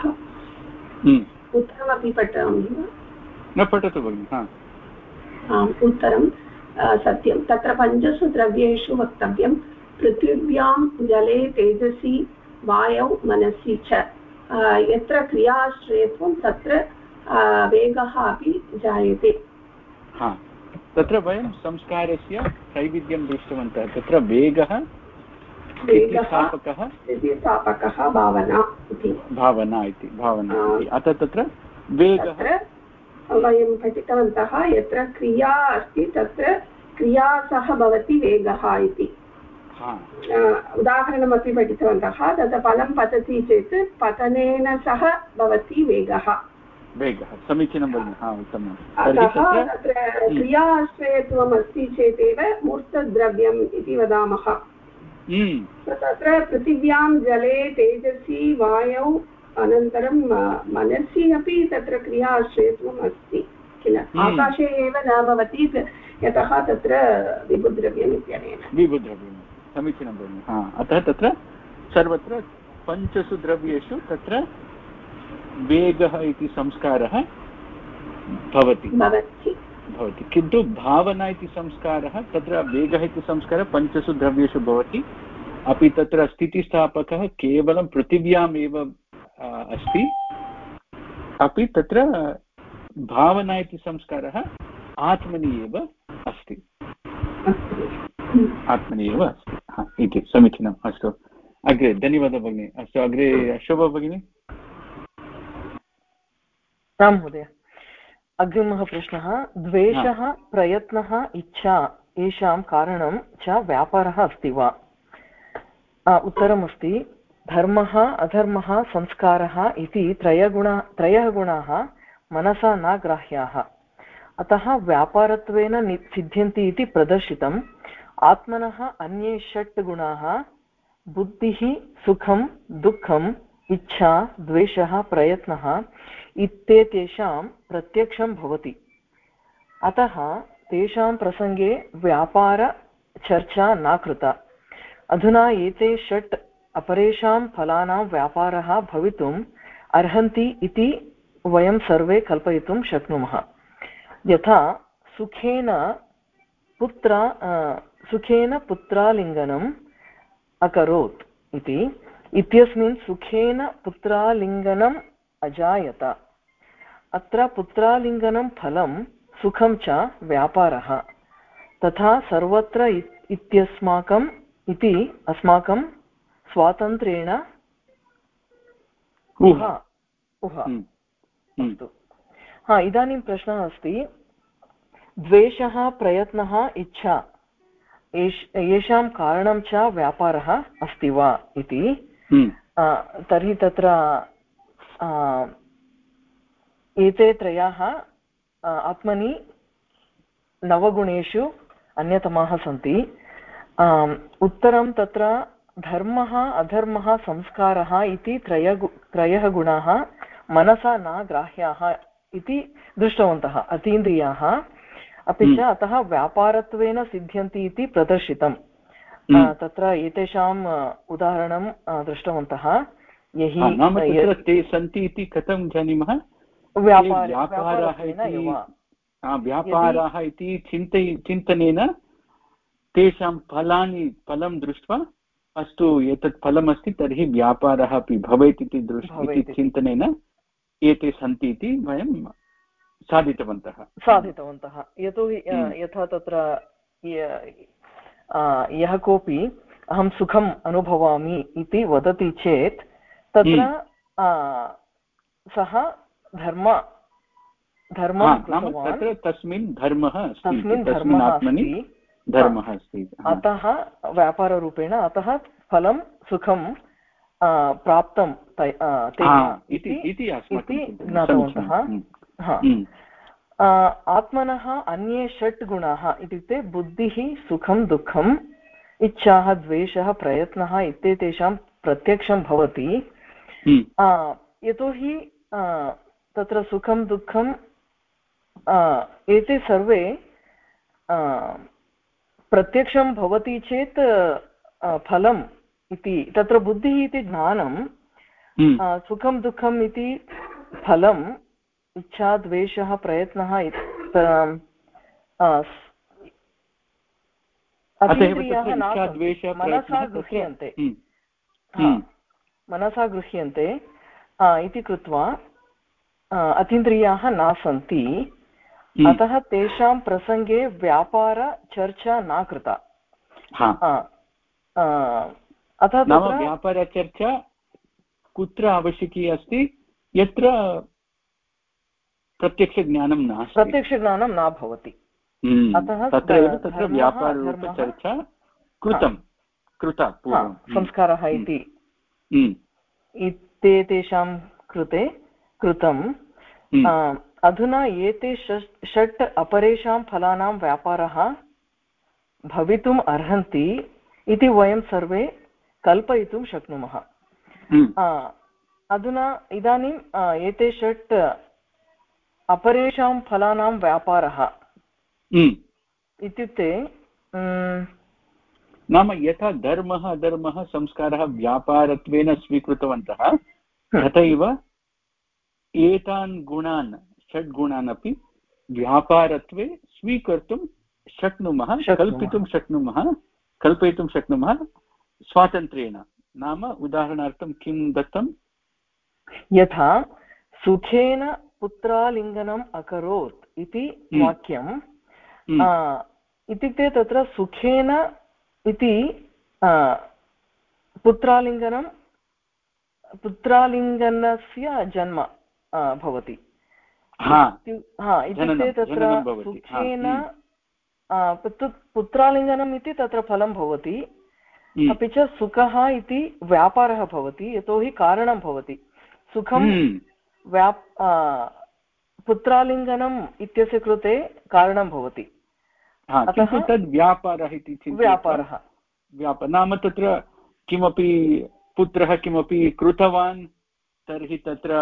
उत्तरमपि पठामि वा? न पठतु भगिनि। आम् उत्तरं सत्यं। तत्र पञ्चसु द्रव्येषु वक्तव्यं। पृथिव्यां जले तेजसि वायौ मनसि च यत्र क्रियाश्रयत्वं तत्र वेगः अपि जायते। हा तत्र वयं संस्कारस्य त्रैविध्यं दृष्टवन्तः। तत्र वेगः स्थितिस्थापकः स्थितिस्थापकः भावना इति भावना इति भावना इति अतः तत्र वेगः वयं पठितवन्तः। यत्र क्रिया अस्ति तत्र क्रिया सह भवति वेगः इति उदाहरणमपि पठितवन्तः। तत् फलं पतति चेत् पतनेन सह भवति वेगः। वेगः समीचीनं भगिनि। हा उत्तमम्। तत्र क्रियाश्रयत्वम् अस्ति चेदेव मूर्तद्रव्यम् इति वदामः। तत्र पृथिव्यां जले तेजसि वायौ अनन्तरं मनसि अपि तत्र क्रियाश्रयत्वम् अस्ति किल? आकाशे एव न भवति यतः तत्र विभुद्रव्यम् इत्यनेन। विभुद्रव्यं समीचीनं भगिनि। हा अतः तत्र सर्वत्र पञ्चसु द्रव्येषु तत्र वेगः इति संस्कारः भवति भवति किन्तु भावना इति संस्कारः तत्र वेगः इति संस्कारः पञ्चसु द्रव्येषु भवति। अपि तत्र स्थितिस्थापकः केवलं पृथिव्याम् एव अस्ति। अपि तत्र भावना इति संस्कारः आत्मनि एव अस्ति आत्मनि एव अस्ति। हा इति समीचीनम्। अस्तु अग्रे धन्यवादः भगिनि। अस्तु अग्रे शोभा भगिनि। रां महोदय अग्रिमः प्रश्नः। द्वेषः प्रयत्नः इच्छा येषां कारणं च व्यापारः अस्ति वा? उत्तरमस्ति धर्मः अधर्मः संस्कारः इति त्रयगुणा त्रयः गुणाः मनसा न ग्राह्याः। अतः व्यापारत्वेन सिद्ध्यन्ति इति प्रदर्शितम्। आत्मनः अन्ये षट् गुणाः बुद्धिः सुखं दुःखम् इच्छा द्वेषः प्रयत्नः इत्येतेषां प्रत्यक्षं भवति। अतः तेषां प्रसङ्गे व्यापारचर्चा न कृता। अधुना एते षट् अपरेषां फलानां व्यापारः भवितुम् अर्हन्ति इति वयं सर्वे कल्पयितुं शक्नुमः। यथा सुखेन पुत्र सुखेन पुत्रालिङ्गनम् अकरोत् इति इत्यस्मिन् सुखेन पुत्रालिङ्गनम् अजायत। अत्र पुत्रालिङ्गनं फलं सुखं च व्यापारः। तथा सर्वत्र इत्यस्माकम् इति अस्माकं स्वातन्त्र्येण ऊहा ऊहा। अस्तु हा इदानीं प्रश्नः अस्ति द्वेषः प्रयत्नः इच्छा येषां कारणं च व्यापारः अस्ति वा इति। तर्हि तत्र एते त्रयाः आत्मनि नवगुणेषु अन्यतमाः सन्ति। उत्तरं तत्र धर्मः अधर्मः संस्कारः इति त्रय त्रयः गुणाः मनसा न ग्राह्याः इति दृष्टवन्तः अतीन्द्रियाः। अपि च अतः व्यापारत्वेन सिद्ध्यन्ति इति प्रदर्शितम्। तत्र एतेषाम् उदाहरणं दृष्टवन्तः। यहि ते सन्ति इति कथं जानीमः? व्यापाराः व्यापाराः इति चिन्तय चिन्तनेन तेषां फलानि फलं दृष्ट्वा अस्तु एतत् फलमस्ति तर्हि व्यापारः अपि भवेत् इति दृष्टि चिन्तनेन एते सन्ति इति वयं साधितवन्तः साधितवन्तः यतोहि यथा तत्र यः कोऽपि अहं सुखम् अनुभवामि इति वदति चेत् तत्र सः धर्म धर्मं कृतवान्, तस्मिन् धर्मः तस्मिन् धर्मः अस्ति, धर्मः अस्ति, अतः व्यापाररूपेण अतः फलं सुखं प्राप्तं इति ज्ञातवन्तः। आत्मनः अन्ये षट् गुणाः इत्युक्ते बुद्धिः, सुखं दुःखम्, इच्छाः, द्वेषः, प्रयत्नः इत्येतेषां प्रत्यक्षं भवति। यतोहि तत्र सुखं दुःखं एते सर्वे प्रत्यक्षं भवति चेत् फलम् इति, तत्र बुद्धिः इति ज्ञानं, सुखं दुःखम् इति फलम्, इच्छा द्वेषः प्रयत्नः अतीन्द्रियाः मनसा गृह्यन्ते, मनसा गृह्यन्ते इति कृत्वा अतीन्द्रियाः न सन्ति, अतः तेषां प्रसङ्गे व्यापारचर्चा न कृता। अतः व्यापारचर्चा कुत्र आवश्यकी अस्ति? यत्र प्रत्यक्षज्ञानं नास्ति, प्रत्यक्षज्ञानं न भवति, अतः तत्रैव तत्र व्यापाररूपचर्चा कृतं कृता पूर्वं, संस्कारः इति इत्येतेषां कृते कृतं। अधुना एते षट् अपरेषां फलानां व्यापारः भवितुम् अर्हन्ति इति वयं सर्वे कल्पयितुं शक्नुमः। अधुना इदानीम् एते षट् अपरेषां फलानां व्यापारः इत्युक्ते नाम यथा धर्मः अधर्मः संस्कारः व्यापारत्वेन स्वीकृतवन्तः, तथैव एतान् गुणान् षड् गुणान् अपि व्यापारत्वे स्वीकर्तुं शक्नुमः, कल्पितुं शक्नुमः, कल्पयितुं शक्नुमः स्वातन्त्र्येण। नाम उदाहरणार्थं किं दत्तं? यथा सुखेन पुत्रालिङ्गनम् अकरोत् इति वाक्यं, इत्युक्ते तत्र सुखेन इति पुत्रालिङ्गनं, पुत्रालिङ्गनस्य जन्म भवति, इत्युक्ते तत्र सुखेन पुत्रालिङ्गनम् इति तत्र फलं भवति, अपि च सुखः इति व्यापारः भवति, यतोहि कारणं भवति। सुखं व्याप पुत्रालिङ्गनम् इत्यस्य कृते कारणं भवति, किन्तु तद् व्यापारः इति व्यापारः व्यापार नाम तत्र किमपि पुत्रः किमपि कृतवान् तर्हि तत्र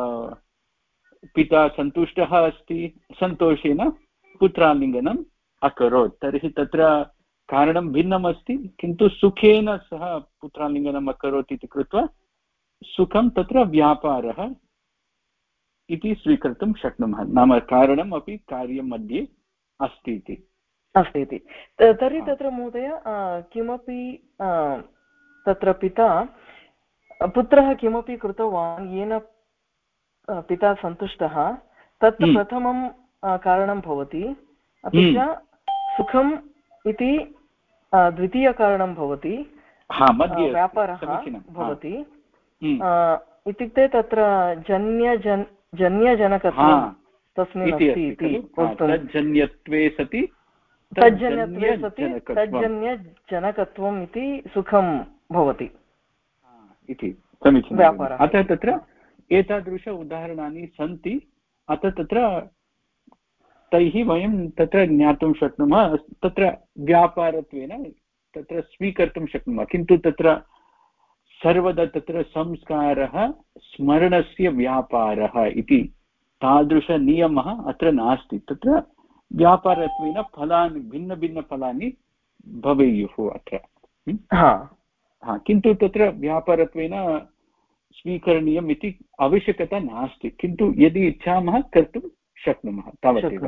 पिता सन्तुष्टः अस्ति, सन्तोषेण पुत्रालिङ्गनम् अकरोत्, तर्हि तत्र कारणं भिन्नम् अस्ति, किन्तु सुखेन सः पुत्रालिङ्गनम् अकरोत् इति कृत्वा सुखं तत्र व्यापारः इति स्वीकर्तुं शक्नुमः। नाम कारणम् अपि कार्यं मध्ये अस्ति इति अस्ति इति। तर्हि तत्र महोदय किमपि तत्र पिता पुत्रः किमपि कृतवान् येन पिता सन्तुष्टः, तत् प्रथमं कारणं भवति, अपि च सुखम् इति द्वितीयकारणं भवति, व्यापारः भवति। इत्युक्ते तत्र जन्यजन् जन्यजनकत्वं तस्मिन् अस्ति इति वक्तुं, तज्जन्यत्वे सति तज्जन्यत्वे सति तज्जन्यजनकत्वम् इति सुखं भवति इति समीचीनं व्यापारः। अतः तत्र एतादृश उदाहरणानि सन्ति, अतः तत्र तैः वयं तत्र ज्ञातुं शक्नुमः, तत्र व्यापारत्वेन तत्र स्वीकर्तुं शक्नुमः। किन्तु तत्र सर्वदा तत्र संस्कारः स्मरणस्य व्यापारः इति तादृशनियमः अत्र नास्ति। तत्र व्यापारत्वेन फलानि भिन्नभिन्नफलानि भवेयुः अत्र। हा, किन्तु तत्र व्यापारत्वेन स्वीकरणीयम् इति आवश्यकता नास्ति, किन्तु यदि इच्छामः कर्तुं शक्नुमः तावदेव।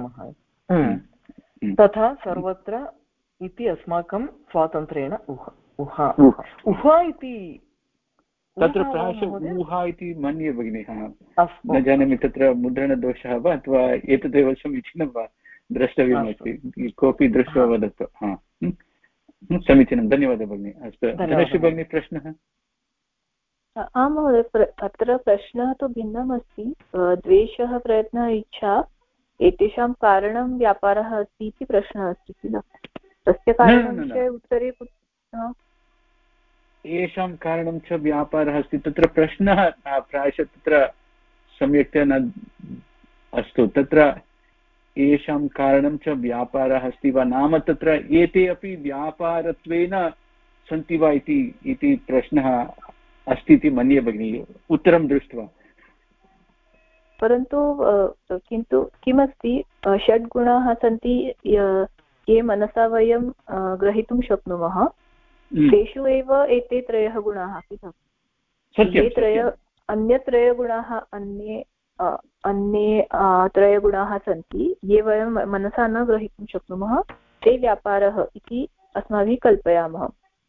तथा सर्वत्र इति अस्माकं स्वातन्त्र्येण ऊह ऊहा ऊहा इति तत्र प्रायशः ऊहा इति मन्ये भगिनि, न जानामि तत्र मुद्रणदोषः वा अथवा एतदेव समीचीनं वा द्रष्टव्यमस्ति, कोऽपि दृष्ट्वा वदतु। हा समीचीनं, धन्यवादः भगिनि। अस्तु, धनश्री भगिनी प्रश्नः? आं महोदय, अत्र प्रश्नः तु भिन्नम् अस्ति। द्वेषः, प्रयत्नः, इच्छा एतेषां कारणं व्यापारः अस्ति इति प्रश्नः अस्ति किल? तस्य कारणस्य उत्तरे येषां कारणं च व्यापारः अस्ति, तत्र प्रश्नः प्रायशः तत्र सम्यक्तया न अस्तु। तत्र येषां कारणं च व्यापारः अस्ति वा, नाम तत्र एते अपि व्यापारत्वेन सन्ति वा इति प्रश्नः अस्ति इति मन्ये भगिनि, उत्तरं दृष्ट्वा। परन्तु किन्तु किमस्ति, षड्गुणाः सन्ति ये मनसा वयं ग्रहीतुं शक्नुमः, तेषु एव एते त्रयः गुणाः किल? ये त्रय अन्यत्रयगुणाः अन्ये अन्ये त्रयगुणाः सन्ति ये वयं मनसा न ग्रहीतुं शक्नुमः, ते व्यापारः इति अस्माभिः कल्पयामः।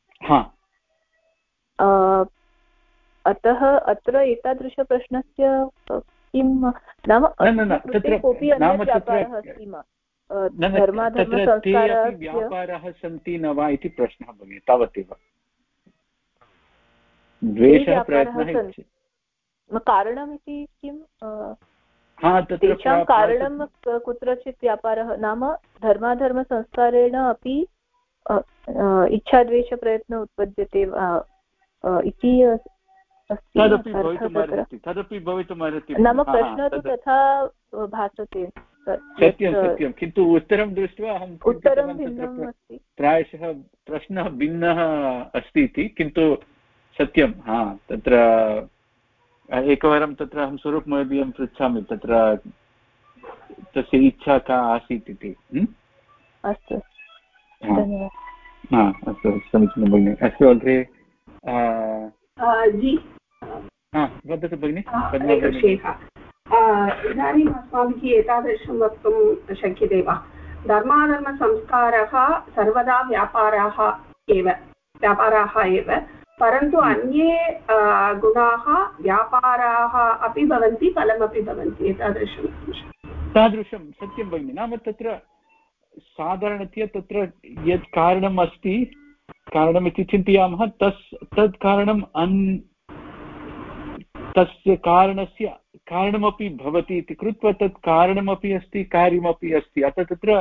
अतः अत्र एतादृशप्रश्नस्य किं नाम, कोऽपि अन्यः व्यापारः अस्ति वा, धर्माधर्मसंस्कारस्य व्यापारः सन्ति न वा इति प्रश्नः भगिनि, तावदेव। द्वेषः, प्रयत्नः, कारणमिति किं? तेषां कारणं कुत्रचित् व्यापारः नाम धर्माधर्मसंस्कारेण अपि इच्छाद्वेषप्रयत्न उत्पद्यते इति तदपि भवितुमर्हति। नाम प्रश्नः तु तथा भासते। सत्यं सत्यं, किन्तु उत्तरं दृष्ट्वा अहं उत्तरं भिन्नम् अस्ति। प्रायशः प्रश्नः भिन्नः अस्ति इति, किन्तु सत्यं, हा तत्र एकवारं तत्र अहं स्वरूपमहोदयं पृच्छामि, तत्र तस्य इच्छा का आसीत् इति। अस्तु, अस्तु, समीचीनं भगिनि। अस्तु, अग्रे जि वदतु भगिनि। इदानीम् अस्माभिः एतादृशं वक्तुं शक्यते वा, धर्माधर्मसंस्कारः सर्वदा व्यापाराः एव व्यापाराः एव परन्तु अन्ये गुणाः व्यापाराः अपि भवन्ति, फलमपि भवन्ति, एतादृशं तादृशं सत्यं भगिनि। नाम तत्र साधारणतया तत्र यत् कारणम् अस्ति, कारणमिति चिन्तयामः, तस् तत् कारणम् अन् तस्य कारणस्य कारणमपि भवति इति कृत्वा तत् कारणमपि अस्ति, कार्यमपि अस्ति। अतः तत्र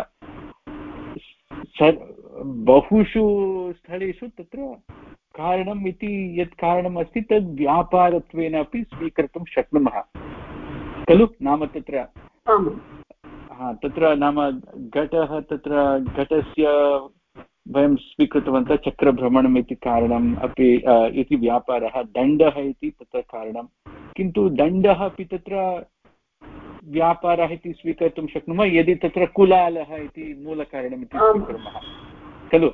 बहुषु स्थलेषु तत्र कारणम् इति यत् कारणम् अस्ति तद् व्यापारत्वेन अपि स्वीकर्तुं शक्नुमः खलु। नाम तत्र हा तत्र नाम घटः, तत्र घटस्य वयं स्वीकृतवन्तः चक्रभ्रमणम् इति कारणम् अपि इति व्यापारः, दण्डः इति तत्र कारणं, किन्तु दण्डः अपि तत्र व्यापारः इति स्वीकर्तुं शक्नुमः यदि तत्र कुलालः इति मूलकारणम् इति स्वीकुर्मः खलु।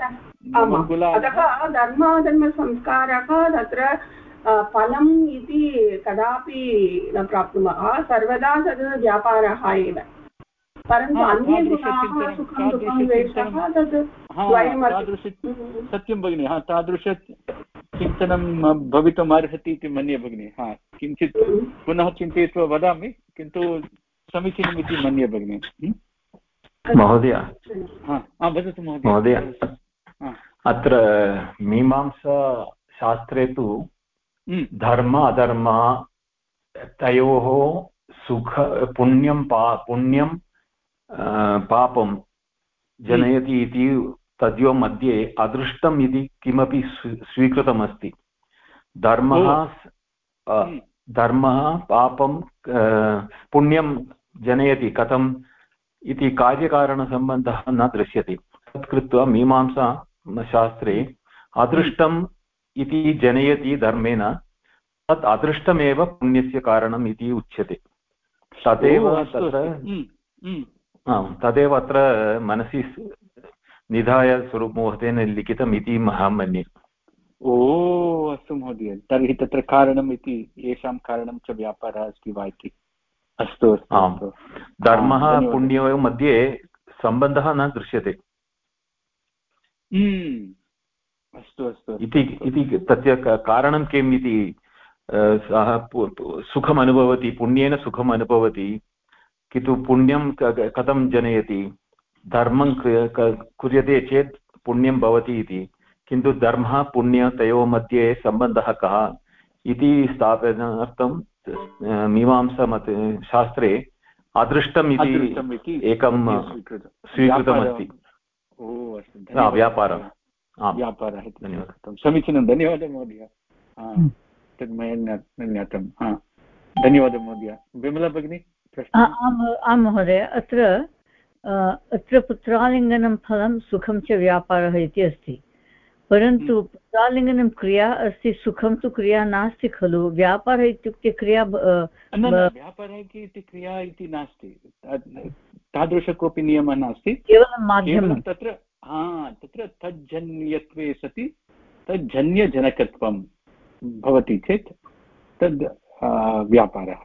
अतः धर्माधर्मसंस्कारः तत्र फलम् इति कदापि न प्राप्नुमः, सर्वदा तद् व्यापारः एव। परन्तु अन्ये गुणाः सुखं दुःखं द्वेषः तद् सत्यं भगिनि। हा तादृशचिन्तनं भवितुम् अर्हति इति मन्ये भगिनि। हा किञ्चित् पुनः चिन्तयित्वा वदामि, किन्तु समीचीनम् इति मन्ये भगिनि। महोदय वदतु महोदय, अत्र मीमांसाशास्त्रे तु धर्म अधर्म तयोः सुख पुण्यं पा पुण्यं पापं जनयति इति तद्योः मध्ये अदृष्टम् इति किमपि स्वीकृतमस्ति। धर्मः धर्मः पापं पुण्यं जनयति कथम् इति कार्यकारणसम्बन्धः न दृश्यते। तत् कृत्वा मीमांसा शास्त्रे अदृष्टम् इति जनयति धर्मेण, तत् अदृष्टमेव पुण्यस्य कारणम् इति उच्यते। तदेव तत्र तदेव अत्र मनसि निधाय स्वरूपमहोदयेन लिखितम् इति अहं मन्ये। ओ अस्तु महोदय, तर्हि तत्र कारणम् इति येषां कारणं च व्यापारः अस्ति वा इति। अस्तु अस्तु। धर्मः पुण्योः मध्ये सम्बन्धः न दृश्यते। अस्तु अस्तु इति तस्य कारणं किम् इति सः सुखम् अनुभवति, पुण्येन सुखम् अनुभवति, किन्तु पुण्यं कथं जनयति, धर्मं क्रियते चेत् पुण्यं भवति इति, किन्तु धर्मः पुण्य तयोः मध्ये सम्बन्धः कः इति स्थापनार्थं मीमांसामत शास्त्रे अदृष्टम् इति एकं स्वीकृतमस्ति। व्यापारः व्यापारः समीचीनं, धन्यवादः महोदय, तद् मया न ज्ञातं। धन्यवादः महोदय। विमला भगिनी आं महोदय, अत्र अत्र पुत्रालिङ्गनं फलं सुखं च व्यापारः इति अस्ति, परन्तु पुत्रालिङ्गनं क्रिया अस्ति, सुखं तु क्रिया नास्ति खलु। व्यापारः इत्युक्ते क्रिया, व्यापारः इति क्रिया इति नास्ति, तादृश कोऽपि नियमः नास्ति, केवलं माध्यमं। तत्र हा तत्र तज्जन्यत्वे सति तज्जन्यजनकत्वं भवति चेत् तद् व्यापारः।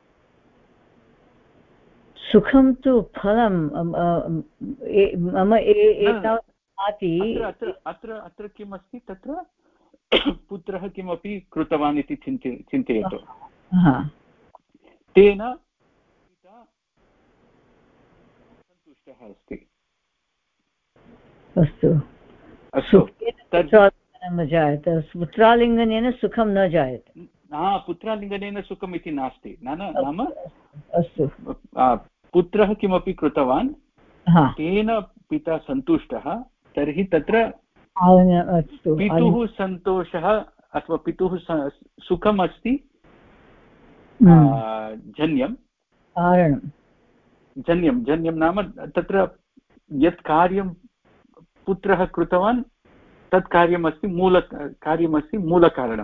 सुखं तु फलं मम एतावत् अत्र अत्र अत्र किम् अस्ति, तत्र पुत्रः किमपि कृतवान् इति चिन्त्य चिन्तयतु, तेन पिता सन्तुष्टः अस्ति। अस्तु अस्तु, न जायते, पुत्रालिङ्गनेन सुखं न जायते। हा, पुत्रालिङ्गनेन सुखम् इति नास्ति, नाम अस्तु पुत्रः किमपि कृतवान्, तेन पिता सन्तुष्टः, तर्हि तत्र पितुः सन्तोषः अथवा पितुः सुखम् अस्ति जन्यं जन्यं जन्यं नाम तत्र यत् कार्यं पुत्रः कृतवान् तत् कार्यमस्ति मूल कार्यमस्ति मूलकारणं,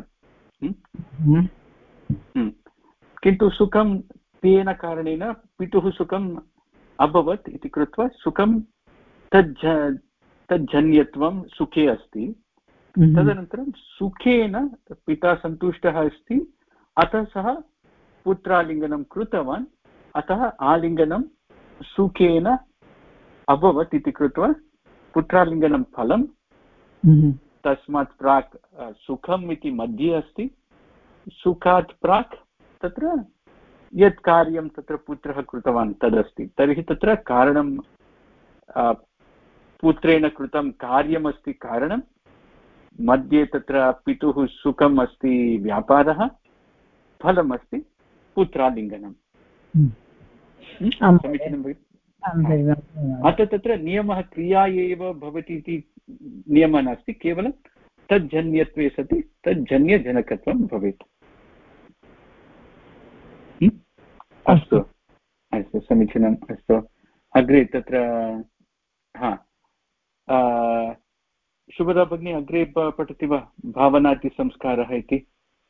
किन्तु सुखं तेन कारणेन पितुः सुखम् अभवत् इति कृत्वा सुखं तज्ज तज्जन्यत्वं सुखे अस्ति। तदनन्तरं सुखेन पिता सन्तुष्टः अस्ति, अतः सः पुत्रालिङ्गनं कृतवान्, अतः आलिङ्गनं सुखेन अभवत् इति कृत्वा पुत्रालिङ्गनं फलं। तस्मात् प्राक् सुखम् इति मध्ये अस्ति, सुखात् प्राक् तत्र यत् कार्यं तत्र पुत्रः कृतवान् तदस्ति, तर्हि तत्र कारणं पुत्रेण कृतं कार्यमस्ति कारणं, मध्ये तत्र पितुः सुखम् अस्ति व्यापारः, फलमस्ति पुत्रालिङ्गनम्। समीचीनं भगिनि। अतः तत्र नियमः क्रिया एव भवति इति नियमः नास्ति, केवलं तज्जन्यत्वे सति तज्जन्यजनकत्वं भवेत्। अस्तु अस्तु समीचीनम्। अस्तु, अग्रे तत्र हा शुभदा भगिनी अग्रे पठति वा, भावनातिसंस्कारः इति।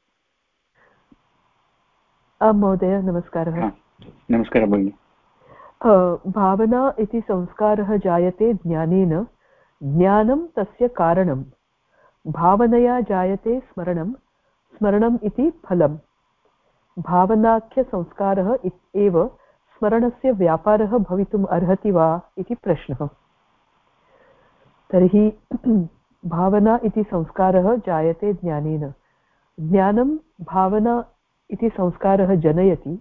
आं महोदय, नमस्कारः। नमस्कारः भगिनी। भावना इति संस्कारः जायते ज्ञानेन, ज्ञानं तस्य कारणं, भावनया जायते स्मरणं, स्मरणम् इति फलम्। भावनाख्यसंस्कारः एव स्मरणस्य व्यापारः भवितुम् अर्हति वा इति प्रश्नः। तर्हि भावना इति संस्कारः जायते ज्ञानेन, ज्ञानं भावना इति संस्कारः जनयति।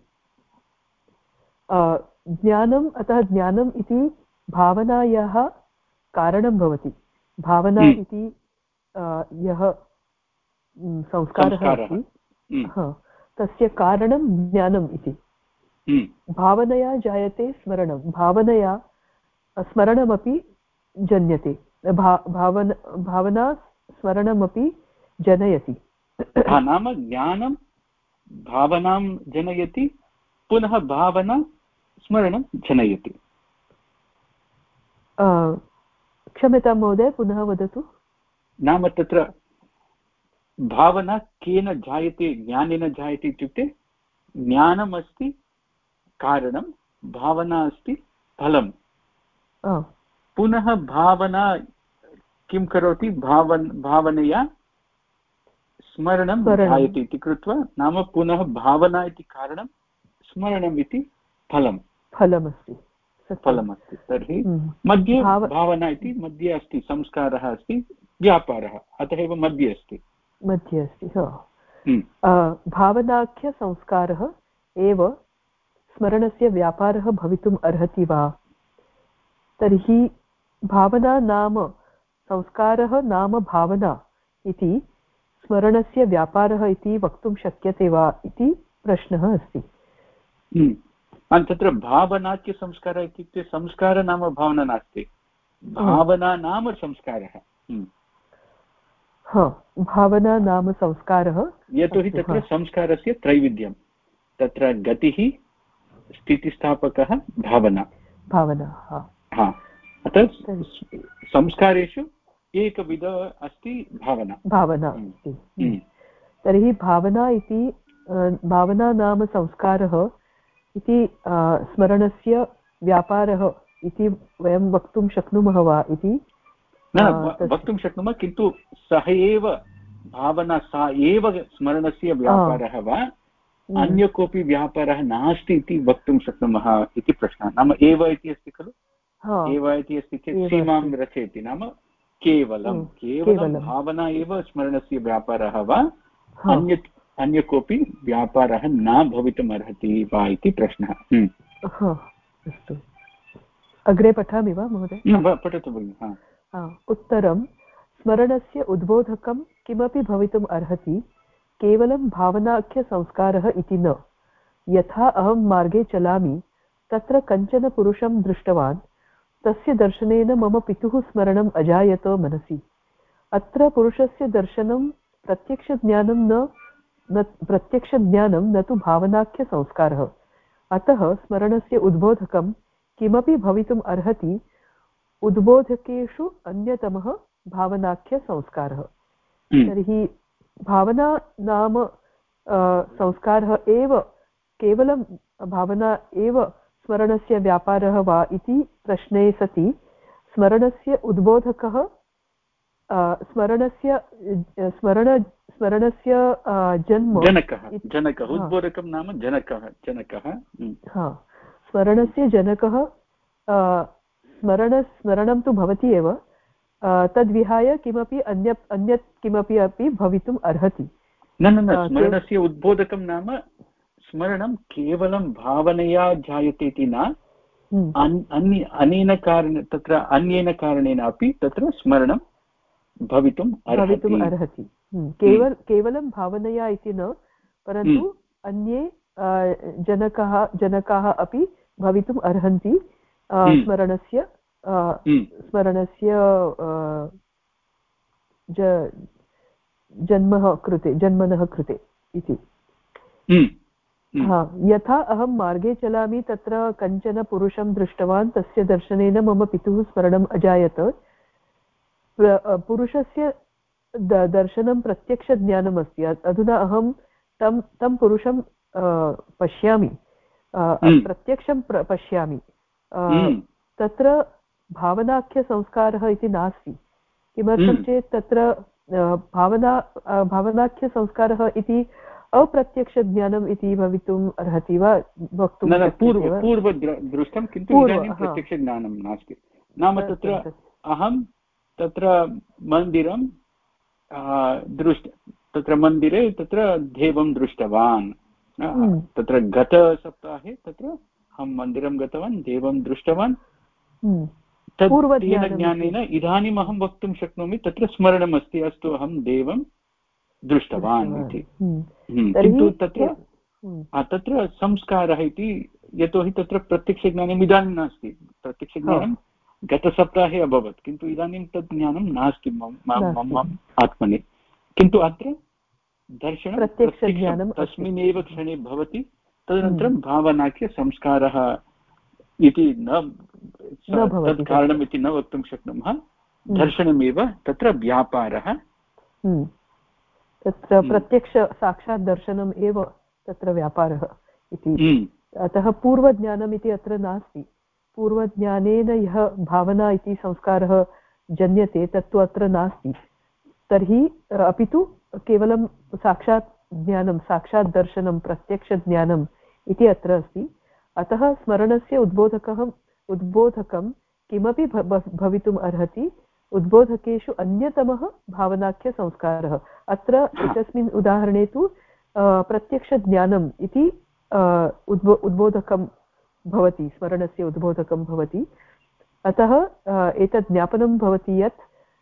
ज्ञानम् अतः ज्ञानम् इति भावनायाः कारणं भवति। भावना इति यः संस्कारः अस्ति तस्य कारणं ज्ञानम् इति। भावनया जायते स्मरणं, भावनया स्मरणमपि जन्यते, भा भावन भावना स्मरणमपि जनयति। नाम ज्ञानं भावनां जनयति, पुनः भावना स्मरणं जनयति। क्षम्यतां महोदय, पुनः वदतु। नाम तत्र भावना केन जायते, ज्ञानेन जायते इत्युक्ते ज्ञानम् अस्ति कारणं, भावना अस्ति फलं। पुनः भावना किं करोति, भावन भावनया स्मरणं जायते इति कृत्वा, नाम पुनः भावना इति कारणं, स्मरणम् इति फलं फलमस्ति फलमस्ति। तर्हि मध्ये भावना इति मध्ये अस्ति, संस्कारः अस्ति, व्यापारः, अतः एव मध्ये अस्ति मध्ये अस्ति भावनाख्यसंस्कारः एव स्मरणस्य व्यापारः भवितुम् अर्हति वा। तर्हि भावना नाम संस्कारः नाम भावना इति स्मरणस्य व्यापारः इति वक्तुं शक्यते वा इति प्रश्नः अस्ति। तत्र भावनाख्यसंस्कारः इत्युक्ते संस्कारः नाम भावना नास्ति, भावना नाम संस्कारः। हा, भावना नाम संस्कारः, यतोहि तत्र संस्कारस्य त्रैविध्यं, तत्र गतिः, स्थितिस्थापकः, भावना भावना हा। अतः संस्कारेषु एकविध अस्ति भावना भावना अस्ति। तर्हि भावना इति भावना नाम संस्कारः इति स्मरणस्य व्यापारः इति वयं वक्तुं शक्नुमः वा इति न वक्तुं शक्नुमः, किन्तु सः एव भावना, सा एव स्मरणस्य व्यापारः वा अन्य कोऽपि व्यापारः नास्ति इति वक्तुं शक्नुमः इति प्रश्नः। नाम एव इति अस्ति खलु, एव इति अस्ति चेत् सीमां रचयति, नाम केवलं केवलं भावना एव स्मरणस्य व्यापारः वा अन्य अन्य कोऽपि व्यापारः न भवितुम् अर्हति वा इति प्रश्नः। अस्तु, अग्रे पठामि वा महोदय? पठतु भगिनि। उत्तरं, स्मरणस्य उद्बोधकं किमपि भवितुम् अर्हति, केवलं भावनाख्यसंस्कारः इति न। यथा अहं मार्गे चलामि, तत्र कञ्चन पुरुषं दृष्टवान्, तस्य दर्शनेन मम पितुः स्मरणम् अजायत मनसि। अत्र पुरुषस्य दर्शनं प्रत्यक्षज्ञानं न न प्रत्यक्षज्ञानं न तु भावनाख्यसंस्कारः। अतः स्मरणस्य उद्बोधकं किमपि भवितुम् अर्हति, उद्बोधकेषु अन्यतमः भावनाख्यसंस्कारः। तर्हि भावना नाम संस्कारः एव, केवलं भावना एव स्मरणस्य व्यापारः वा इति प्रश्ने सति स्मरणस्य उद्बोधकः स्मरणस्य स्मरण स्मरणस्य जन्म जनकः जनकः उद्बोधकं नाम जनकः जनकः हा, स्मरणस्य जनकः स्मरण स्मरणं तु भवति एव, तद्विहाय किमपि अन्य अन्यत् किमपि अपि भवितुम् अर्हति। न न न स्मरणस्य उद्बोधकं नाम स्मरणं केवलं भावनया जायते इति न, अन्य अनेन कारणेन तत्र अन्येन कारणेन अपि तत्र स्मरणं भवितुम् भवितुम् अर्हति। केवल केवलं भावनया इति न, परन्तु अन्ये जनकाः जनकाः अपि भवितुम् अर्हन्ति स्मरणस्य स्मरणस्य जन्मः कृते जन्मनः कृते इति। हा, यथा अहं मार्गे चलामि, तत्र कञ्चन पुरुषं दृष्टवान्, तस्य दर्शनेन मम पितुः स्मरणम् अजायत। पुरुषस्य दर्शनं प्रत्यक्षज्ञानम् अस्ति। अधुना अहं तं तं पुरुषं पश्यामि, प्रत्यक्षं पश्यामि, तत्र भावनाख्यसंस्कारः इति नास्ति। किमर्थं चेत् तत्र भावना भावनाख्यसंस्कारः इति अप्रत्यक्षज्ञानम् इति भवितुम् अर्हति वा वक्तुं? पूर्व दृष्टं, किन्तु इदानीं प्रत्यक्षज्ञानं नास्ति। नाम तत्र अहं तत्र मन्दिरं दृष्ट तत्र मन्दिरे तत्र देवं दृष्टवान्, तत्र गतसप्ताहे तत्र अहं मन्दिरं गतवान्, देवं दृष्टवान्, तेन ज्ञानेन इदानीम् अहं वक्तुं शक्नोमि तत्र स्मरणमस्ति, अस्तु अहं देवं दृष्टवान् इति। किन्तु तत्र तत्र संस्कारः इति, यतोहि तत्र प्रत्यक्षज्ञानम् इदानीं नास्ति। प्रत्यक्षज्ञानं गतसप्ताहे अभवत्, किन्तु इदानीं तत् ज्ञानं नास्ति मम आत्मनि। किन्तु अत्र दर्शनं प्रत्यक्षं तस्मिन्नेव क्षणे भवति। तदनन्तरं भावनाख्यसंस्कारः इति न तत् कारणम् इति न वक्तुं शक्नुमः। दर्शनमेव तत्र व्यापारः, तत्र प्रत्यक्ष साक्षात् दर्शनम् एव तत्र व्यापारः इति। अतः पूर्वज्ञानम् इति अत्र नास्ति। पूर्वज्ञानेन यः भावना इति संस्कारः जन्यते तत्तु अत्र नास्ति। तर्हि अपि तु केवलं साक्षात् ज्ञानं, साक्षात् दर्शनं, प्रत्यक्षज्ञानम् इति अत्र अस्ति। अतः स्मरणस्य उद्बोधकः उद्बोधकं किमपि भवितुम् अर्हति, उद्बोधकेषु अन्यतमः भावनाख्यसंस्कारः। अत्र एतस्मिन् उदाहरणे तु प्रत्यक्षज्ञानम् इति उद्बो उद्बोधकं भवति, स्मरणस्य उद्बोधकं भवति। अतः एतत् ज्ञापनं भवति यत्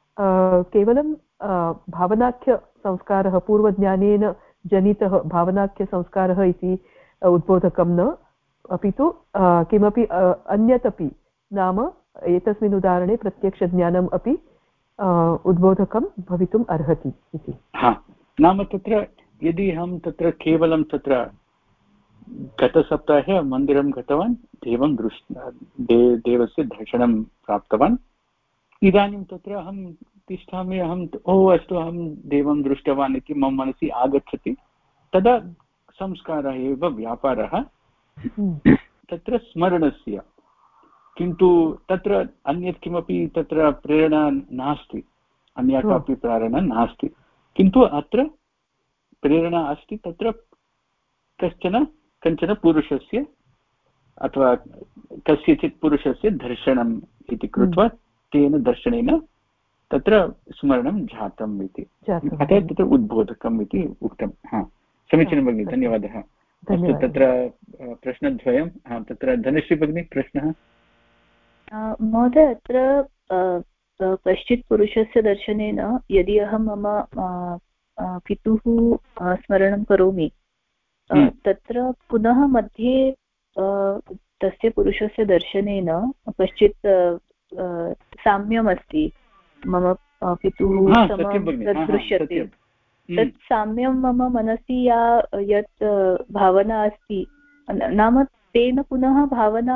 केवलं भावनाख्यसंस्कारः पूर्वज्ञानेन जनितः भावनाख्यसंस्कारः इति उद्बोधकं न, अपि तु किमपि अन्यत् अपि, नाम एतस्मिन् उदाहरणे प्रत्यक्षज्ञानम् अपि उद्बोधकं भवितुम् अर्हति इति। हा, नाम तत्र यदि अहं तत्र केवलं तत्र गतसप्ताहे मन्दिरं गतवान्, देवं दृष् दे देवस्य दर्शनं प्राप्तवान्, इदानीं तत्र अहं तिष्ठामि, अहम् ओ अस्तु अहं देवं दृष्टवान् इति मम मनसि आगच्छति, तदा संस्कारः एव व्यापारः तत्र स्मरणस्य। किन्तु तत्र अन्यत् किमपि तत्र प्रेरणा नास्ति, अन्या कापि प्रेरणा नास्ति, किन्तु अत्र प्रेरणा अस्ति, तत्र कश्चन कञ्चन पुरुषस्य अथवा कस्यचित् पुरुषस्य दर्शनम् इति कृत्वा तेन दर्शनेन तत्र स्मरणं जातम् इति, अतः तत्र उद्बोधकम् इति उक्तं। हा, समीचीनं भगिनि, धन्यवादः। अस्तु, तत्र प्रश्नद्वयं, तत्र धनश्री भगिनी प्रश्नः। महोदय, अत्र कश्चित् पुरुषस्य दर्शनेन यदि अहं मम पितुः स्मरणं करोमि, तत्र पुनः मध्ये तस्य पुरुषस्य दर्शनेन कश्चित् साम्यमस्ति, मम पितुः समं दृश्यते, तत् साम्यं मम मनसि या यत् भावना अस्ति, नाम तेन पुनः भावना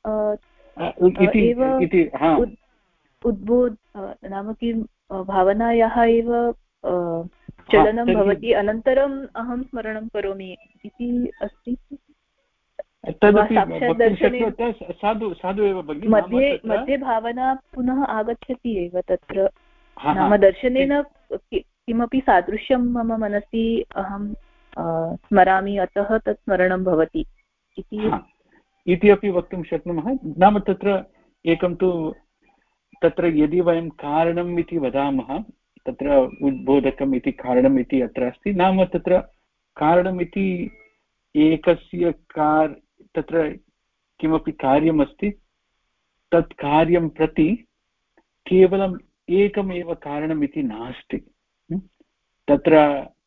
एव उद्बोध, नाम किं भावनायाः एव चलनं भवति, अनन्तरम् अहं स्मरणं करोमि इति अस्ति। साक्षात् दर्शने साधु साधु एव भगिनि, मध्ये मध्ये भावना पुनः आगच्छति एव तत्र, नाम दर्शनेन किमपि सादृश्यं मम मनसि अहं स्मरामि, अतः तत् स्मरणं भवति इति अपि वक्तुं शक्नुमः। नाम तत्र एकं तु तत्र यदि वयं कारणम् इति वदामः, तत्र उद्बोधकम् इति कारणम् इति अत्र अस्ति, नाम तत्र कारणम् इति एकस्य कार् तत्र किमपि कार्यमस्ति, तत् कार्यं प्रति केवलम् एकमेव कारणम् इति नास्ति। तत्र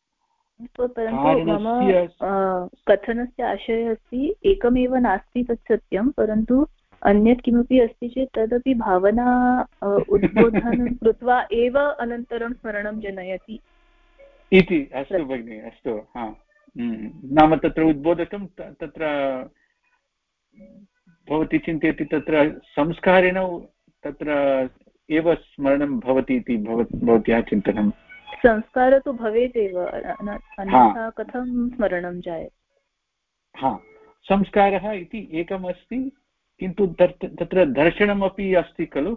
कथनस्य आशयः अस्ति, एकमेव नास्ति तत् सत्यं, परन्तु अन्यत् किमपि अस्ति चेत् तदपि भावना उद्बोधनं कृत्वा एव अनन्तरं स्मरणं जनयति इति। अस्तु भगिनि, अस्तु। हा, नाम तत्र उद्बोधकं तत्र भवती चिन्तयति तत्र संस्कारेण तत्र एव स्मरणं भवति इति भवत्याः चिन्तनं। संस्कार तु भवेत् एव, अन्यथा कथं स्मरणं जायते। हा, संस्कारः इति एकम् अस्ति, किन्तु तत्र दर्शनमपि अस्ति खलु।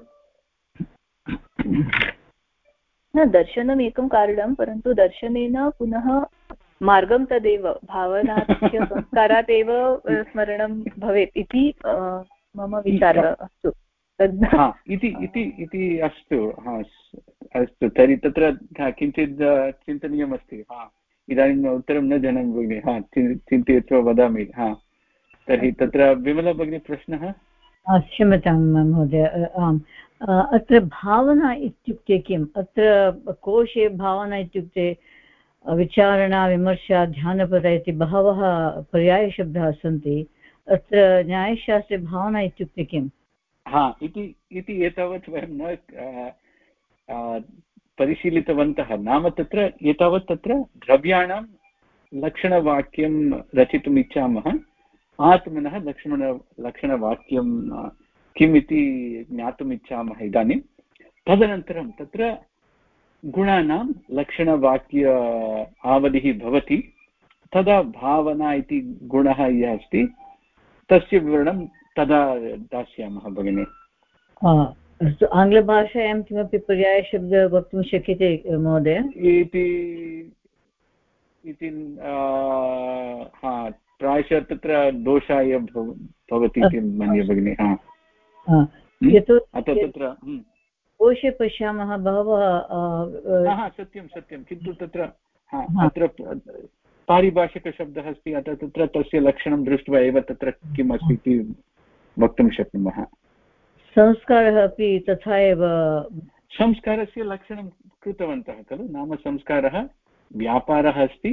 न, दर्शनम् एकं कारणं, परन्तु दर्शनेन पुनः मार्गं तदेव, भावनाख्य संस्कारात् एव स्मरणं भवेत् इति मम विचारः। अस्तु, इति इति इति अस्तु। हा, अस्तु, तर्हि तत्र किञ्चित् चिन्तनीयमस्ति। हा, इदानीम् उत्तरं न जानामि भगिनि, हा चिन्तयित्वा वदामि। हा, तर्हि तत्र विमला भगिनी प्रश्नः। क्षम्यतां महोदय, आम्, अत्र भावना इत्युक्ते किम्? अत्र कोशे भावना इत्युक्ते विचारणा, विमर्शा, ध्यानपद इति बहवः पर्यायशब्दाः सन्ति। अत्र न्यायशास्त्रे भावना इत्युक्ते किम्? हा, इति इति एतावत् वयं न परिशीलितवन्तः। नाम तत्र एतावत् तत्र द्रव्याणां लक्षणवाक्यं रचितुम् इच्छामः, आत्मनः लक्षण लक्षणवाक्यं किम् इति ज्ञातुम् इच्छामः इदानीं। तदनन्तरं तत्र गुणानां लक्षणवाक्य आवलिः भवति, तदा भावना इति गुणः यः अस्ति तस्य विवरणं तदा दास्यामः भगिनि। अस्तु, आङ्ग्लभाषायां किमपि पर्यायशब्दः वक्तुं शक्यते महोदय? इति इति हा, प्रायशः तत्र दोषाय भवति इति मन्ये भगिनि। हा, तत्र कोशे पश्यामः बहवः। हा, सत्यं सत्यं, किन्तु तत्र अत्र पारिभाषिकशब्दः अस्ति, अतः तत्र तस्य लक्षणं दृष्ट्वा एव तत्र किम् अस्ति इति वक्तुं शक्नुमः। संस्कारः अपि तथा एव। संस्कारस्य लक्षणं कृतवन्तः खलु, नाम संस्कारः व्यापारः अस्ति,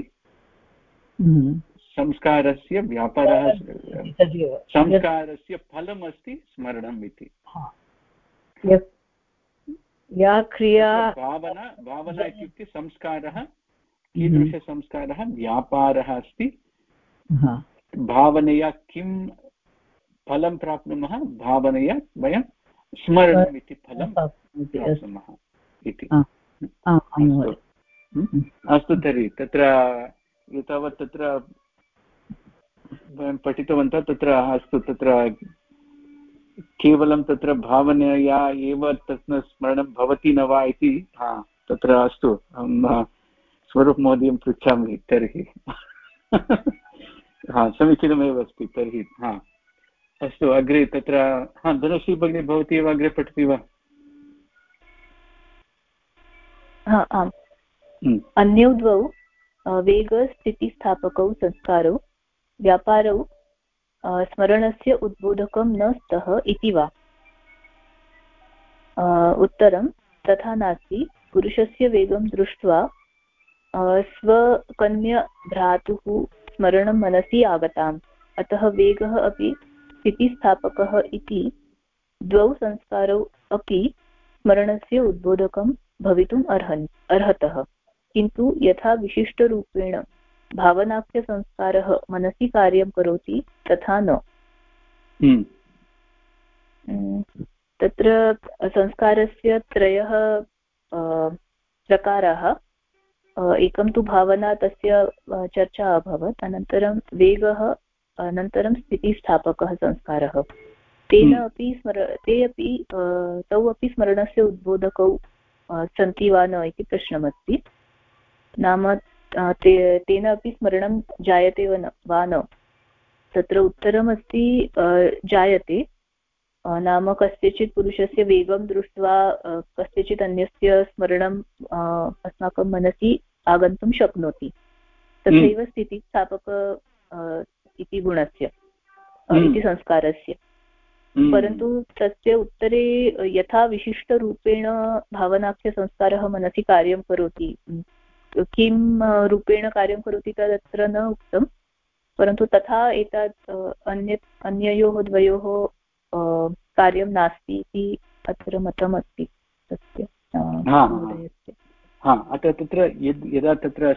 संस्कारस्य व्यापारः, संस्कारस्य फलम् अस्ति स्मरणम् इति। या क्रिया भावना, भावना इत्युक्ते संस्कारः, कीदृशसंस्कारः, व्यापारः अस्ति, भावनया किं फलं प्राप्नुमः, भावनया वयं स्मरणम् इति फलं प्राप्नुमः इति। अस्तु, तर्हि तत्र एतावत् तत्र वयं पठितवन्तः। तत्र अस्तु, तत्र केवलं तत्र भावनया एव तस्य स्मरणं भवति न वा इति, हा तत्र अस्तु, अहं स्वरूपमहोदयं पृच्छामि तर्हि। हा समीचीनमेव अस्ति तर्हि। हा अस्तु, अग्रे तत्र हा धनश्री भगिनी, भवती एव अग्रे पठति वा? आम्। अन्यौ द्वौ वेगस्थितिस्थापकौ संस्कारौ व्यापारौ स्मरणस्य उद्बोधकं न स्तः इति वा? उत्तरं तथा नास्ति। पुरुषस्य वेगं दृष्ट्वा स्वकन्यभ्रातुः स्मरणं मनसि आगताम्, अतः वेगः अपि स्थितिस्थापकः इति द्वौ संस्कारौ अपि स्मरणस्य उद्बोधकं भवितुम् अर्हन् अर्हतः। किन्तु यथा विशिष्टरूपेण भावनाख्यसंस्कारः मनसि कार्यं करोति तथा न। तत्र संस्कारस्य त्रयः प्रकाराः। एकं तु भावना, तस्य चर्चा अभवत्, अनन्तरं वेगः, अनन्तरं स्थितिस्थापकः संस्कारः। तेन अपि स्मर ते अपि तौ अपि स्मरणस्य उद्बोधकौ सन्ति वा न इति प्रश्नमस्ति। नाम ते तेन अपि स्मरणं जायते वा न? तत्र उत्तरमस्ति जायते। नाम कस्यचित् पुरुषस्य वेगं दृष्ट्वा कस्यचित् अन्यस्य स्मरणं अस्माकं मनसि आगन्तुं शक्नोति। तथैव स्थितिस्थापक इति गुणस्य इति संस्कारस्य। परन्तु तस्य उत्तरे यथा विशिष्टरूपेण भावनाख्यसंस्कारः मनसि कार्यं करोति, किं रूपेण कार्यं करोति तदत्र न उक्तं, परन्तु तथा एतत् अन्यत् अन्ययोः द्वयोः कार्यं नास्ति इति अत्र मतमस्ति तस्य महोदयस्य। हा, अत्र तत्र यदा तत्र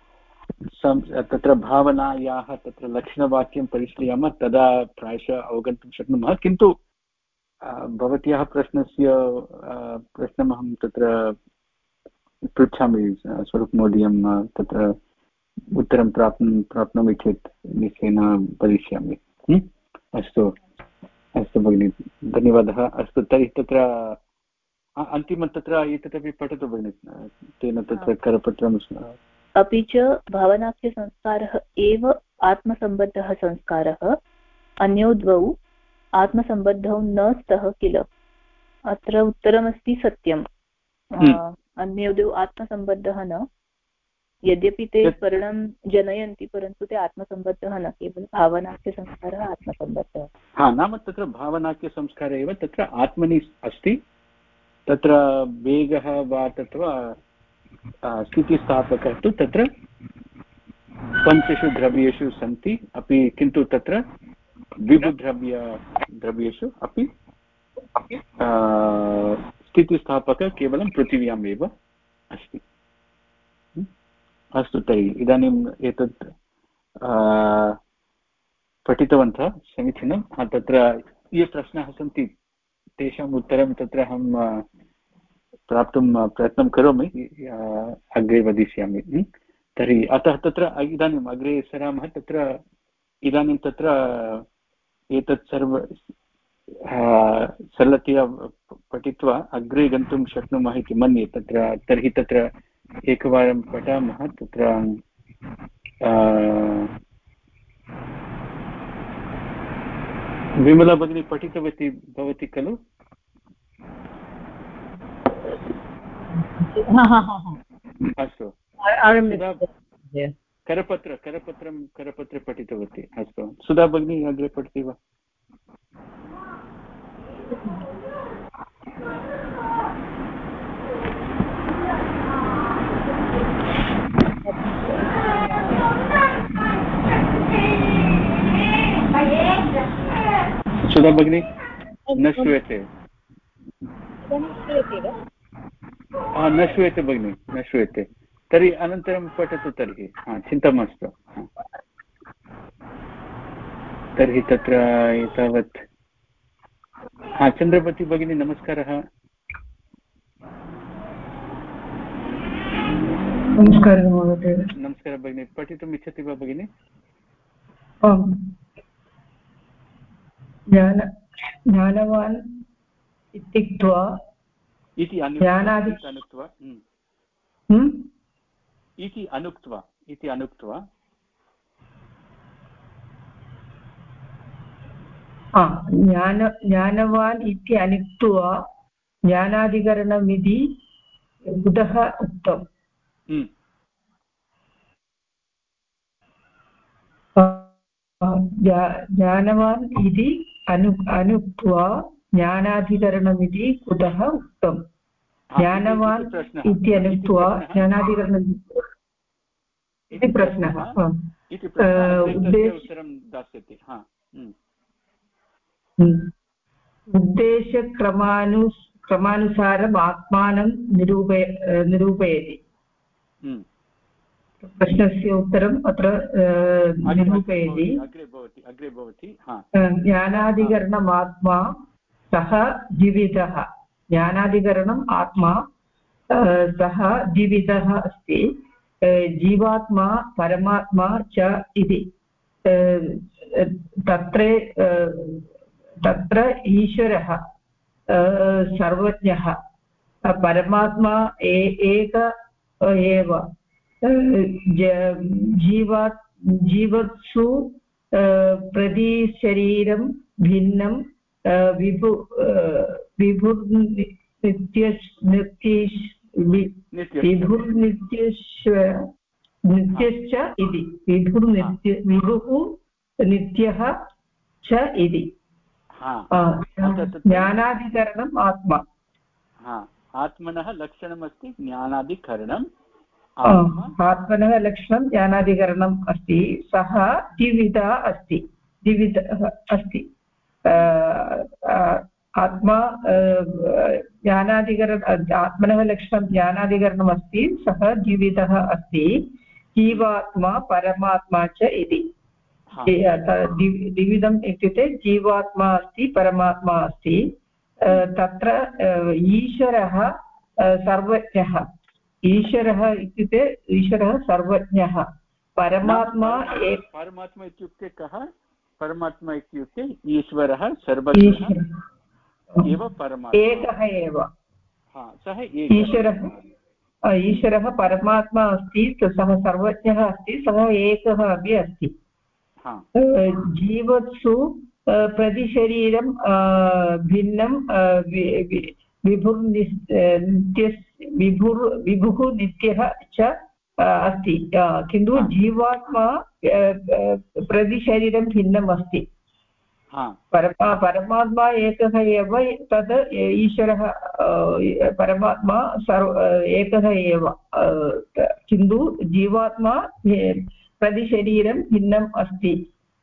तत्र भावनायाः तत्र लक्षणवाक्यं परिशीलयामः तदा प्रायशः अवगन्तुं शक्नुमः। किन्तु भवत्याः प्रश्नस्य प्रश्नमहं तत्र पृच्छामि स्वरूपमहोदयं, तत्र उत्तरं प्राप्नु प्राप्नोमि चेत् निश्चयेन वदिष्यामि। अस्तु अस्तु भगिनि, धन्यवादः। अस्तु, तर्हि तत्र अन्तिमं तत्र एतदपि पठतु भगिनि, तेन तत्र करपत्रम्। अपि च भावनाख्यसंस्कारः एव आत्मसम्बद्धः संस्कारः, अन्यौ द्वौ आत्मसम्बद्धौ न स्तः किल? अत्र उत्तरमस्ति सत्यम्। अन्यौ द्वौ आत्मसम्बद्धः न, यद्यपि ते स्मरणं जनयन्ति परन्तु ते आत्मसम्बद्धः न, केवलं भावनाख्यसंस्कारः आत्मसम्बद्धः। हा, नाम तत्र भावनाख्यसंस्कारः एव तत्र आत्मनि अस्ति। तत्र वेगः वा तत्र स्थितिस्थापकः तु तत्र पञ्चषु द्रव्येषु सन्ति अपि, किन्तु तत्र विभुद्रव्य द्रव्येषु अपि स्थितिस्थापकः केवलं पृथिव्याम् एव अस्ति। अस्तु, तर्हि इदानीम् एतत् पठितवन्तः, समीचीनं। तत्र ये प्रश्नाः सन्ति तेषाम् उत्तरं तत्र अहं प्राप्तुं प्रयत्नं करोमि, अग्रे वदिष्यामि। तर्हि अतः तत्र इदानीम् अग्रे सरामः। तत्र इदानीं तत्र एतत् सर्व सरलतया पठित्वा अग्रे गन्तुं शक्नुमः इति मन्ये। तत्र तर्हि तत्र एकवारं पठामः। तत्र विमला भगिनी पठितवती भवति खलु? अस्तु, करपत्र करपत्रं करपत्रे पठितवती। अस्तु, सुधा भगिनी अग्रे पठति वा? सुधा भगिनी न श्रूयते न श्रूयते भगिनि न श्रूयते तर्हि अनन्तरं पठतु तर्हि हा चिन्ता मास्तु तर्हि तत्र एतावत् हा चन्द्रवती भगिनी नमस्कारः नमस्कारः महोदय नमस्कारः भगिनी पठितुम् इच्छति वा भगिनी आम् ज्ञान ज्ञानवान् इत्युक्त्वा इति अनुक्त्वा इति अनुक्त्वा इति अनुक्त्वा ज्ञान ज्ञानवान् इति अनुक्त्वा ज्ञानाधिकरणमिति कुतः उक्तम् ज्ञानवान् इति अनु अनुक्त्वा ज्ञानाधिकरणमिति कुतः उक्तम् ज्ञानवान् इति अनुक्त्वा ज्ञानाधिकरणम् इति प्रश्नः उद्देशक्रमानु क्रमानुसारम् आत्मानं निरूपय निरूपयति प्रश्नस्य उत्तरम् अत्र निरूपयति ज्ञानाधिकरणम् आत्मा सः द्विविधः ज्ञानाधिकरणम् आत्मा सः द्विविधः अस्ति जीवात्मा परमात्मा च इति तत्र तत्र ईश्वरः सर्वज्ञः परमात्मा एक एव जीवात् जीवत्सु प्रतिशरीरं भिन्नं विभु विभुर्नित्यश् नित्यश् विभुर्नित्यश्च नित्यश्च इति विभुर्नित्य विभुः नित्यः च इति ज्ञानाधिकरणम् आत्मा आत्मनः लक्षणमस्ति ज्ञानाधिकरणम् आत्मनः लक्षणं ज्ञानाधिकरणम् अस्ति सः द्विविधः अस्ति द्विविधः अस्ति आत्मा ज्ञानाधिकरण आत्मनः लक्षणं ज्ञानाधिकरणम् अस्ति सः द्विविधः अस्ति जीवात्मा परमात्मा च इति द्विविधम् इत्युक्ते जीवात्मा अस्ति परमात्मा अस्ति तत्र ईश्वरः सर्वज्ञः ईश्वरः इत्युक्ते ईश्वरः सर्वज्ञः परमात्मा परमात्मा इत्युक्ते कः परमात्मा इत्युक्ते ईश्वरः सर्वज्ञः एव परमात्मा एकः एव सः ईश्वरः ईश्वरः परमात्मा अस्ति सः सर्वज्ञः अस्ति सः एकः अपि अस्ति जीवत्सु प्रतिशरीरं भिन्नं विभुर्नित्य विभुर् विभुः नित्यः च अस्ति किन्तु जीवात्मा प्रतिशरीरं भिन्नम् अस्ति परमा परमात्मा एकः एव तद् ईश्वरः परमात्मा सर्व एकः एव किन्तु जीवात्मा प्रतिशरीरं भिन्नम् अस्ति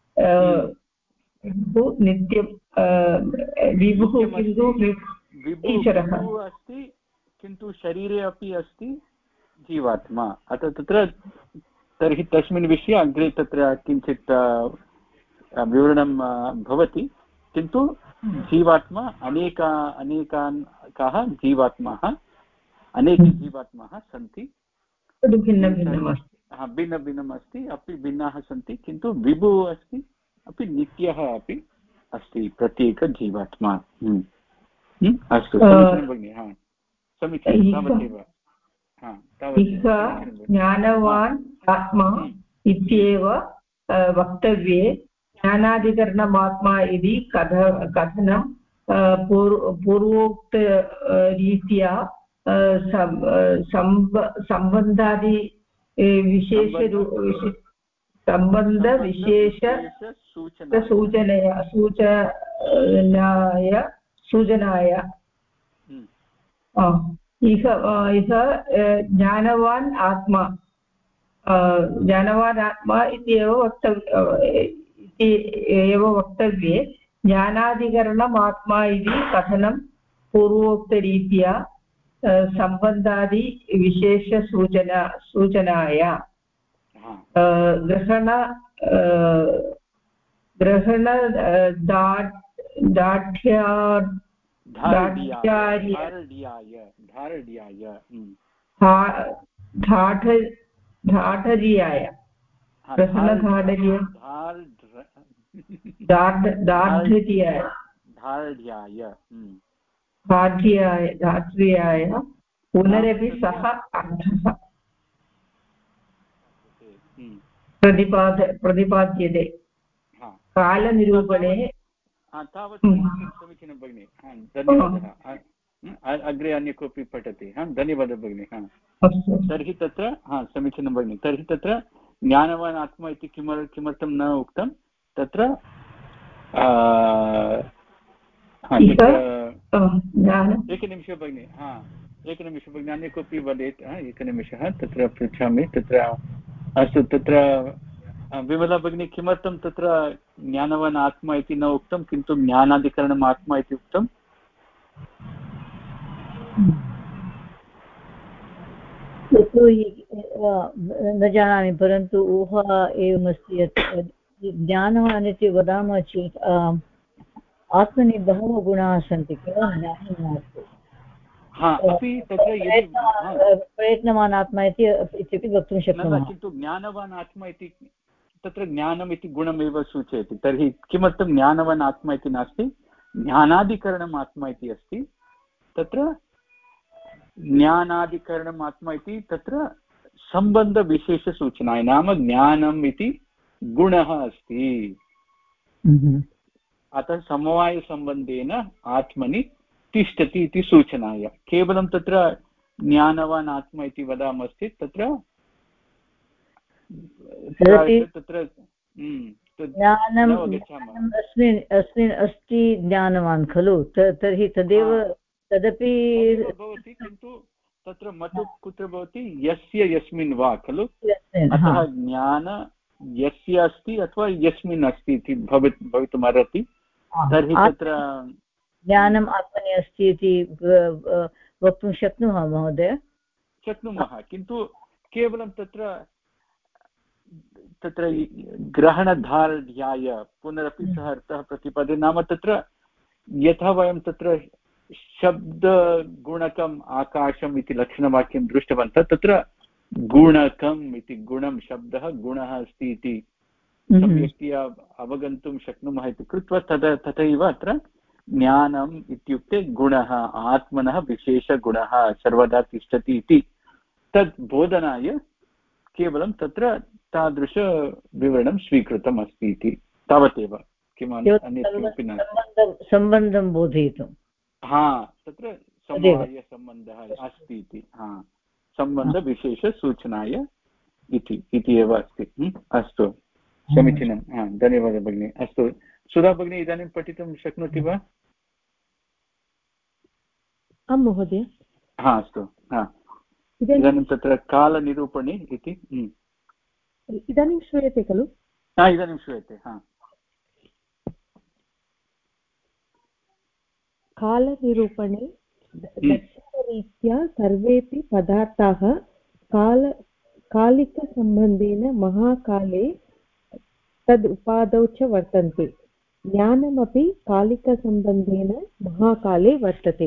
नित्यं विभुः किन्तु ईश्वरः अस्ति किन्तु शरीरे अपि अस्ति जीवात्मा अतः तत्र तर्हि तस्मिन् विषये अग्रे तत्र किञ्चित् विवरणं भवति किन्तु जीवात्मा अनेका अनेकान् काः जीवात्माः अनेके जीवात्माः सन्ति भिन्नभिन्नम् अस्ति अपि भिन्नाः सन्ति किन्तु विभुः अस्ति अपि नित्यः अपि अस्ति प्रत्येकजीवात्मा अस्तु समीचीनं भगिनि हा समीचीनं तावदेव ज्ञानवान् आत्मा इत्येव वक्तव्ये ज्ञानाधिकरणमात्मा इति कथ कथनं पूर्वोक्तरीत्या सम्बन्धादि विशेष सम्बन्धविशेष सूचनया सूचनाय सूचनाय इह इह ज्ञानवान् आत्मा ज्ञानवान् आत्मा इति एव वक्तव्य इति एव वक्तव्ये ज्ञानाधिकरणम् आत्मा इति कथनं पूर्वोक्तरीत्या सम्बन्धादिविशेषसूचना सूचनाय ग्रहण ग्रहण दाढ्या धाढर्याय ग्रहणधाढर्य दार्ढ्याय दार्ढ्याय दार्ढ्याय पुनरपि सः अर्थः प्रतिपाद प्रतिपाद्यते कालनिरूपणे तावत् समीचीनं भगिनि धन्यवादः अग्रे अन्य कोऽपि पठति हा धन्यवादः भगिनि हा तर्हि तत्र हा समीचीनं भगिनि तर्हि तत्र ज्ञानवान् आत्मा इति किमर् किमर्थं न उक्तं तत्र एकनिमिषः भगिनि हा एकनिमिषः भगिनि अन्य कोऽपि वदेत् एकनिमिषः तत्र पृच्छामि तत्र अस्तु तत्र विमला भगिनी किमर्थं तत्र ज्ञानवान् आत्मा इति न उक्तं किन्तु ज्ञानाधिकरणम् आत्मा इति उक्तम् यतोहि न जानामि परन्तु ऊहा एवमस्ति यत् ज्ञानवान् इति वदामः चेत् आत्मनि बहवः गुणाः सन्ति किल ज्ञानं नास्ति प्रयत्नवान् आत्मा इत्यपि वक्तुं शक्नुमः किन्तु ज्ञानवान् आत्मा इति तत्र ज्ञानम् इति गुणमेव सूचयति तर्हि किमर्थं ज्ञानवान् आत्मा इति नास्ति ज्ञानाधिकरणम् आत्मा इति अस्ति तत्र ज्ञानाधिकरणम् आत्मा इति तत्र सम्बन्धविशेषसूचनाय नाम ज्ञानम् इति गुणः अस्ति अतः समवायसम्बन्धेन आत्मनि तिष्ठति इति सूचनाय केवलं तत्र ज्ञानवान् आत्मा इति वदामश्चेत् तत्र तत्र अस्मिन् अस्मिन् अस्ति ज्ञानवान् खलु तर्हि तदेव तदपि भवति किन्तु तत्र मतु कुत्र भवति यस्य यस्मिन् वा खलु अतः ज्ञान यस्य अस्ति अथवा यस्मिन् अस्ति इति भवितुमर्हति तर्हि तत्र ज्ञानम् आत्मनि अस्ति इति वक्तुं शक्नुमः महोदय शक्नुमः किन्तु केवलं तत्र तत्र ग्रहणधारण्याय पुनरपि सः अर्थः प्रतिपाद्यते नाम तत्र यथा वयं तत्र शब्दगुणकम् आकाशम् इति लक्षणवाक्यं दृष्टवन्तः तत्र गुणकम् इति गुणं शब्दः गुणः अस्ति इति सम्यक्तया अवगन्तुं शक्नुमः इति कृत्वा तदा तथैव अत्र ज्ञानम् इत्युक्ते गुणः आत्मनः विशेषगुणः सर्वदा तिष्ठति इति तद् बोधनाय केवलं तत्र तादृशविवरणं स्वीकृतम् अस्ति इति तावदेव किम् अन्यत् किमपि न सम्बन्धं बोधयितुं हा तत्र समवायसम्बन्धः अस्ति इति हा सम्बन्धविशेषसूचनाय इति इति एव अस्ति अस्तु समीचीनं हा धन्यवादः भगिनी अस्तु सुधा भगिनी इदानीं पठितुं शक्नोति वा आं महोदय हा अस्तु हा इदानीं तत्र कालनिरूपणे इति इदानीं श्रूयते खलु हा इदानीं श्रूयते हा कालनिरूपणे दर्शनरीत्या सर्वेपि पदार्थाः काल कालिकसम्बन्धेन महाकाले तद् उपादौ च वर्तन्ते ज्ञानमपि कालिकसम्बन्धेन महाकाले वर्तते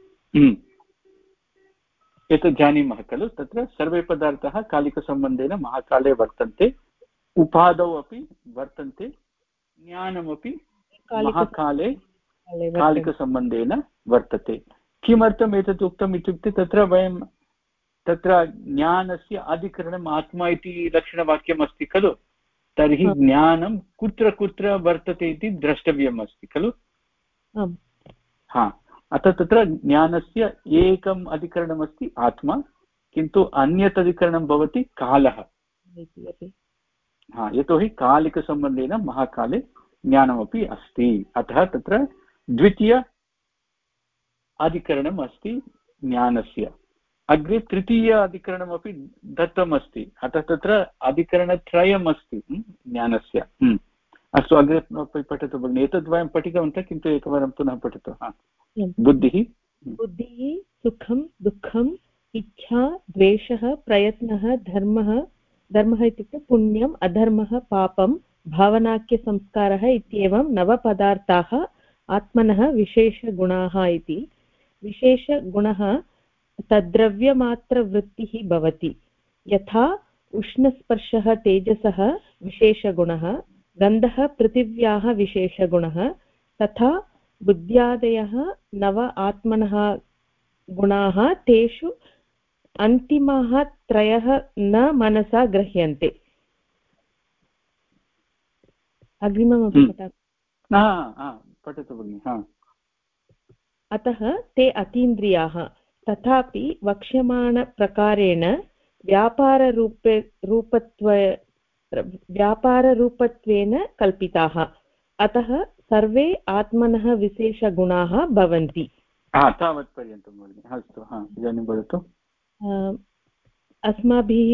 एतत् जानीमः खलु तत्र सर्वे पदार्थाः कालिकसम्बन्धेन महाकाले वर्तन्ते उपादौ अपि वर्तन्ते ज्ञानमपि महाकाले कालिकसम्बन्धेन वर्तते किमर्थम् एतत् उक्तम् इत्युक्ते तत्र वयं तत्र ज्ञानस्य अधिकरणम् आत्मा इति लक्षणवाक्यम् अस्ति खलु तर्हि ज्ञानं कुत्र कुत्र वर्तते इति द्रष्टव्यम् अस्ति खलु हा अतः तत्र ज्ञानस्य एकम् अधिकरणमस्ति आत्मा किन्तु अन्यत् अधिकरणं भवति कालः हा यतोहि कालिकसम्बन्धेन महाकाले ज्ञानमपि अस्ति अतः तत्र द्वितीय अधिकरणम् अस्ति ज्ञानस्य अग्रे तृतीय अधिकरणमपि दत्तमस्ति अतः तत्र अधिकरणत्रयम् अस्ति ज्ञानस्य अस्तु अग्रे पठतु भगिनि एतद् वयं पठितवन्तः किन्तु एकवारं पुनः पठतु बुद्धिः बुद्धिः सुखं दुःखम् इच्छा द्वेषः प्रयत्नः धर्मः धर्मः इत्युक्ते पुण्यम् अधर्मः पापं भावनाख्यसंस्कारः इत्येवं नवपदार्थाः आत्मनः विशेषगुणाः इति विशेषगुणः तद्द्रव्यमात्रवृत्तिः भवति यथा उष्णस्पर्शः तेजसः विशेषगुणः गन्धः पृथिव्याः विशेषगुणः तथा बुद्ध्यादयः नव आत्मनः गुणाः तेषु अन्तिमः त्रयः न मनसा गृह्यन्ते अग्रिममपि पठतु भगिनि अतः ते अतीन्द्रियाः तथापि वक्ष्यमाणप्रकारेण व्यापाररूपे रूपत्व व्यापाररूपत्वेन कल्पिताः अतः सर्वे आत्मनः विशेषगुणाः भवन्ति तावत् पर्यन्तं भगिनि अस्तु इदानीं वदतु अस्माभिः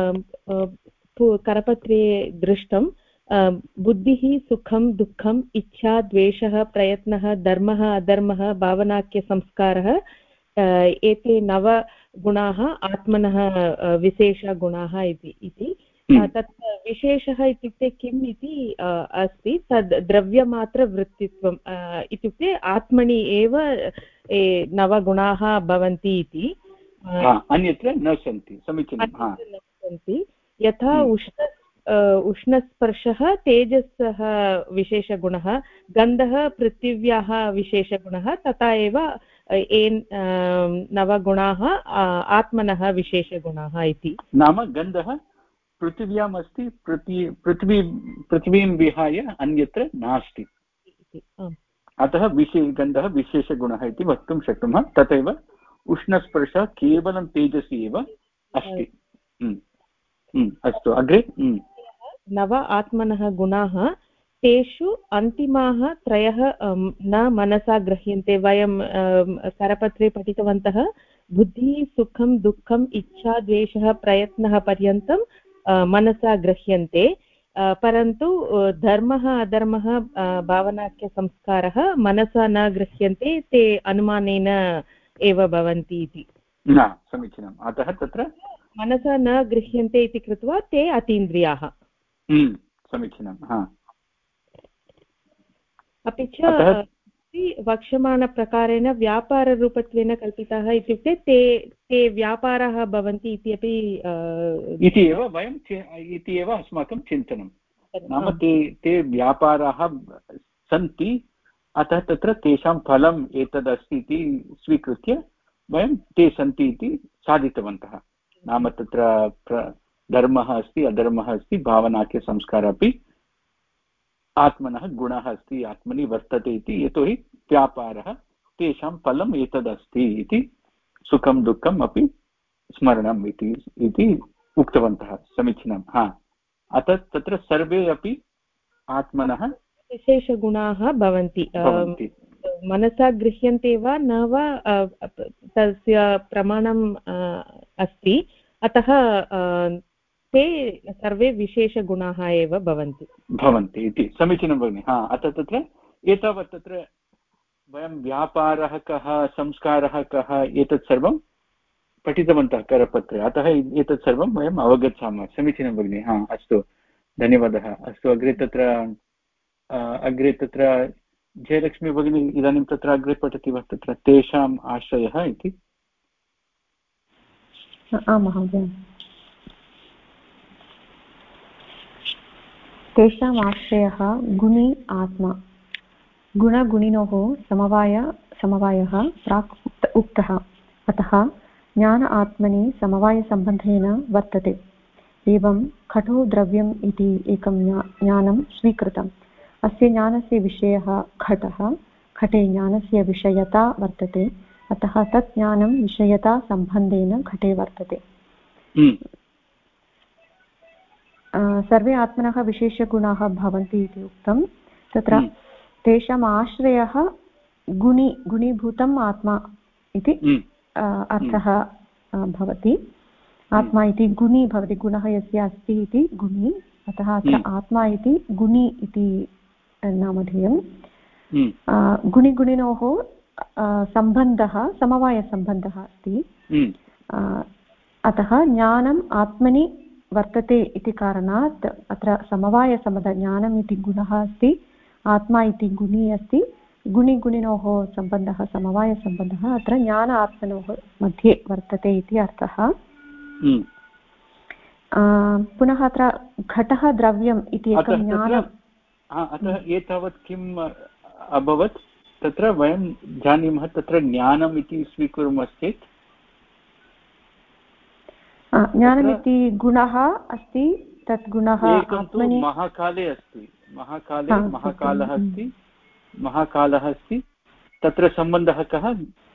करपत्रे दृष्टं बुद्धिः सुखं दुःखम् इच्छा द्वेषः प्रयत्नः धर्मः अधर्मः भावनाख्यसंस्कारः एते नव गुणाः आत्मनः विशेषगुणाः इति तत् विशेषः इत्युक्ते किम् इति अस्ति तद् द्रव्यमात्रवृत्तित्वम् इत्युक्ते आत्मनि एव नवगुणाः भवन्ति इति अन्यत्र न सन्ति समीचीनं न सन्ति यथा उष्ण उष्णस्पर्शः तेजसः विशेषगुणः गन्धः पृथिव्याः विशेषगुणः तथा एव नवगुणाः आत्मनः विशेषगुणाः इति नाम गन्धः पृथिव्याम् अस्ति पृथ्वी पृथ्वी पृथ्वीं विहाय अन्यत्र नास्ति अतः विशे गन्धः विशेषगुणः इति वक्तुं शक्नुमः तथैव उष्णस्पर्शः केवलं तेजसि एव अस्ति अस्तु अग्रे नव आत्मनः गुणाः तेषु अन्तिमाः त्रयः न मनसा गृह्यन्ते वयं करपत्रे पठितवन्तः बुद्धिः सुखं दुःखम् इच्छा द्वेषः प्रयत्नः पर्यन्तं मनसा गृह्यन्ते परन्तु धर्मः अधर्मः भावनाख्यसंस्कारः मनसा न गृह्यन्ते ते अनुमानेन एव भवन्ति इति समीचीनम् अतः तत्र मनसा न गृह्यन्ते इति कृत्वा ते अतीन्द्रियाः समीचीनम् अपि च वक्ष्यमाणप्रकारेण व्यापाररूपत्वेन कल्पिताः इत्युक्ते ते ते व्यापाराः भवन्ति इति अपि इति एव वयं इति एव अस्माकं चिन्तनं नाम ते ते व्यापाराः सन्ति अतः तत्र तेषां फलम् एतदस्ति इति स्वीकृत्य वयं ते सन्ति इति साधितवन्तः नाम तत्र धर्मः अस्ति अधर्मः अस्ति भावनाख्यसंस्कारः अपि आत्मनः गुणः अस्ति आत्मनि वर्तते इति यतोहि व्यापारः तेषां फलम् एतदस्ति इति सुखं दुःखम् अपि स्मरणम् इति इति उक्तवन्तः समीचीनं हा अतः तत्र सर्वे अपि आत्मनः विशेषगुणाः भवन्ति मनसा गृह्यन्ते वा न वा तस्य प्रमाणम् अस्ति अतः ते सर्वे विशेषगुणाः एव भवन्ति भवन्ति इति समीचीनं भगिनि हा अतः तत्र एतावत् तत्र वयं व्यापारः कः संस्कारः कः एतत् सर्वं पठितवन्तः करपत्रे अतः एतत् सर्वं वयम् अवगच्छामः समीचीनं भगिनि हा अस्तु धन्यवादः अस्तु अग्रे तत्र अग्रे तत्र जयलक्ष्मी भगिनी इदानीं तत्र अग्रे पठति वा तत्र तेषाम् आश्रयः इति आम् महोदय तेषाम् आश्रयः गुणी आत्मा गुणगुणिनोः समवाय समवायः प्राक् उक्तः अतः ज्ञान आत्मनि समवायसम्बन्धेन वर्तते एवं खटो द्रव्यम् इति एकं ज्ञानं स्वीकृतम् अस्य ज्ञानस्य विषयः घटः घटे ज्ञानस्य विषयता वर्तते अतः तत् ज्ञानं विषयतासम्बन्धेन घटे वर्तते सर्वे आत्मनः विशेषगुणाः भवन्ति इति उक्तं तत्र तेषाम् आश्रयः गुणि गुणीभूतम् आत्मा इति अर्थः भवति आत्मा इति गुणी भवति गुणः यस्य अस्ति इति गुणी अतः अत्र आत्मा इति गुणि इति नामधेयं। गुणिगुणिनोः सम्बन्धः समवायसम्बन्धः अस्ति। अतः ज्ञानम् आत्मनि वर्तते इति कारणात् अत्र समवायसम्बन्धः, ज्ञानम् इति गुणः अस्ति, आत्मा इति गुणी अस्ति, गुणिगुणिनोः सम्बन्धः समवायसम्बन्धः अत्र ज्ञान आत्मनोः मध्ये वर्तते इति अर्थः। पुनः अत्र घटः द्रव्यम् इति एकं ज्ञानम्। अतः एतावत् किम् अभवत्, तत्र वयं जानीमः तत्र ज्ञानम् इति स्वीकुर्मश्चेत् ज्ञानमिति गुणः अस्ति, तत् गुणः आत्मनि महाकाले अस्ति, महाकाले महाकालः अस्ति, महाकालः अस्ति, तत्र सम्बन्धः कः?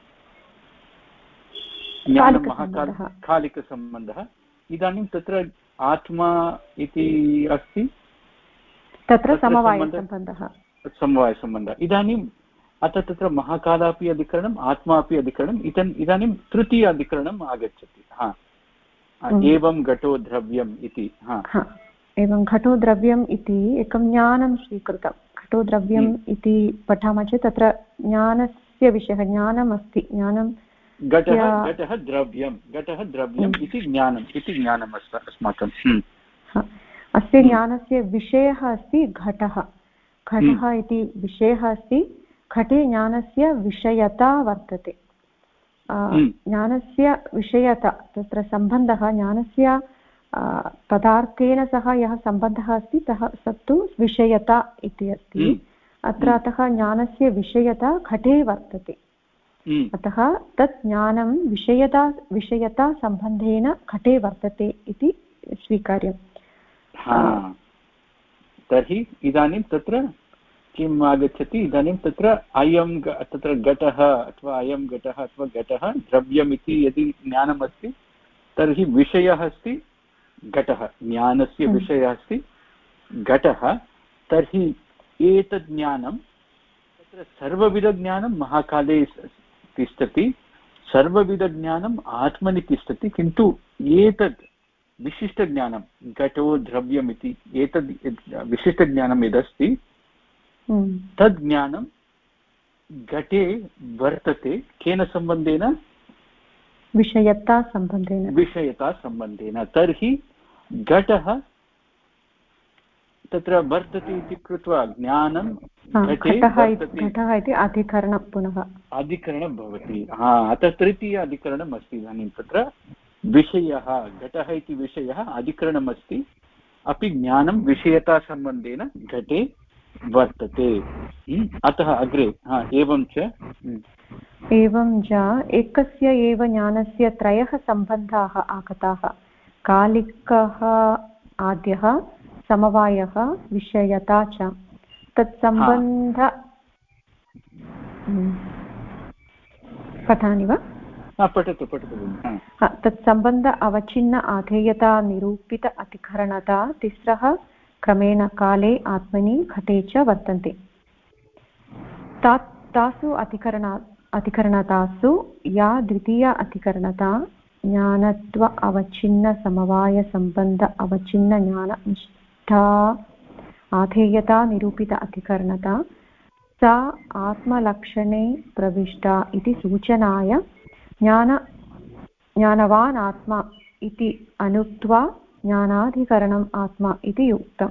कालिकसम्बन्धः। इदानीं तत्र आत्मा इति अस्ति, तत्र समवायसम्बन्धः समवायसम्बन्धः। इदानीम् अतः तत्र महाकालः अपि अधिकरणम्, आत्मा अपि अधिकरणम्। इदम् इदानीं तृतीय अधिकरणम् आगच्छति। हा, एवं घटो द्रव्यम् इति। एवं घटो द्रव्यम् इति एकं ज्ञानं स्वीकृतं। घटो द्रव्यम् इति पठामः चेत् तत्र ज्ञानस्य विषयः, ज्ञानम् अस्ति, ज्ञानं घटः घटः द्रव्यं, घटः द्रव्यम् इति ज्ञानम् इति ज्ञानम् अस्माकम्। अस्य ज्ञानस्य विषयः अस्ति घटः। घटः इति विषयः अस्ति, घटे ज्ञानस्य विषयता वर्तते। ज्ञानस्य विषयता, तत्र सम्बन्धः, ज्ञानस्य पदार्थेन सह यः सम्बन्धः अस्ति सः तत्तु विषयता इति अस्ति। अत्र अतः ज्ञानस्य विषयता घटे वर्तते। अतः तत् ज्ञानं विषयता विषयता सम्बन्धेन घटे वर्तते इति स्वीकार्यम्। तर्हि इदानीं तत्र किम् आगच्छति, इदानीं तत्र अयं तत्र घटः अथवा अयं घटः अथवा घटः द्रव्यम् इति यदि ज्ञानमस्ति तर्हि विषयः अस्ति घटः, ज्ञानस्य विषयः अस्ति घटः। तर्हि एतद् ज्ञानं तत्र सर्वविधज्ञानं महाकाले तिष्ठति, सर्वविधज्ञानम् आत्मनि तिष्ठति, किन्तु एतद् विशिष्टज्ञानं घटो द्रव्यम् इति एतद् विशिष्टज्ञानं यदस्ति तद् ज्ञानं घटे वर्तते। केन सम्बन्धेन? विषयता सम्बन्धेन। विषयता सम्बन्धेन। तर्हि घटः तत्र वर्तते इति कृत्वा ज्ञानं घटे वर्तते। घटः इति अधिकरणं, पुनः अधिकरणं भवति। हा, अतः तृतीय अधिकरणम् अस्ति। इदानीं तत्र विषयः, घटः इति विषयः अधिकरणम् अस्ति, अपि ज्ञानं विषयतासम्बन्धेन घटे वर्तते। अतः अग्रे हा एवं च एवं च एकस्य एव ज्ञानस्य त्रयः सम्बन्धाः आगताः। कालिकः आद्यः, समवायः, विषयता च। तत्सम्बन्ध पठामि वा? पठतु पठतु। तत्सम्बन्ध अवच्छिन्न आधेयता निरूपित अधिकरणता तिस्रः क्रमेण काले आत्मनि घटे च वर्तन्ते। ता तासु अधिकरण अधिकरणतासु या द्वितीया अधिकरणता ज्ञानत्व अवच्छिन्न समवाय सम्बन्ध अवच्छिन्न ज्ञान निष्ठा आधेयता निरूपित अधिकरणता सा आत्मलक्षणे प्रविष्टा इति सूचनाय ज्ञान ज्ञानवान् आत्मा इति अनुक्त्वा ज्ञानाधिकरणम् आत्मा इति उक्तम्।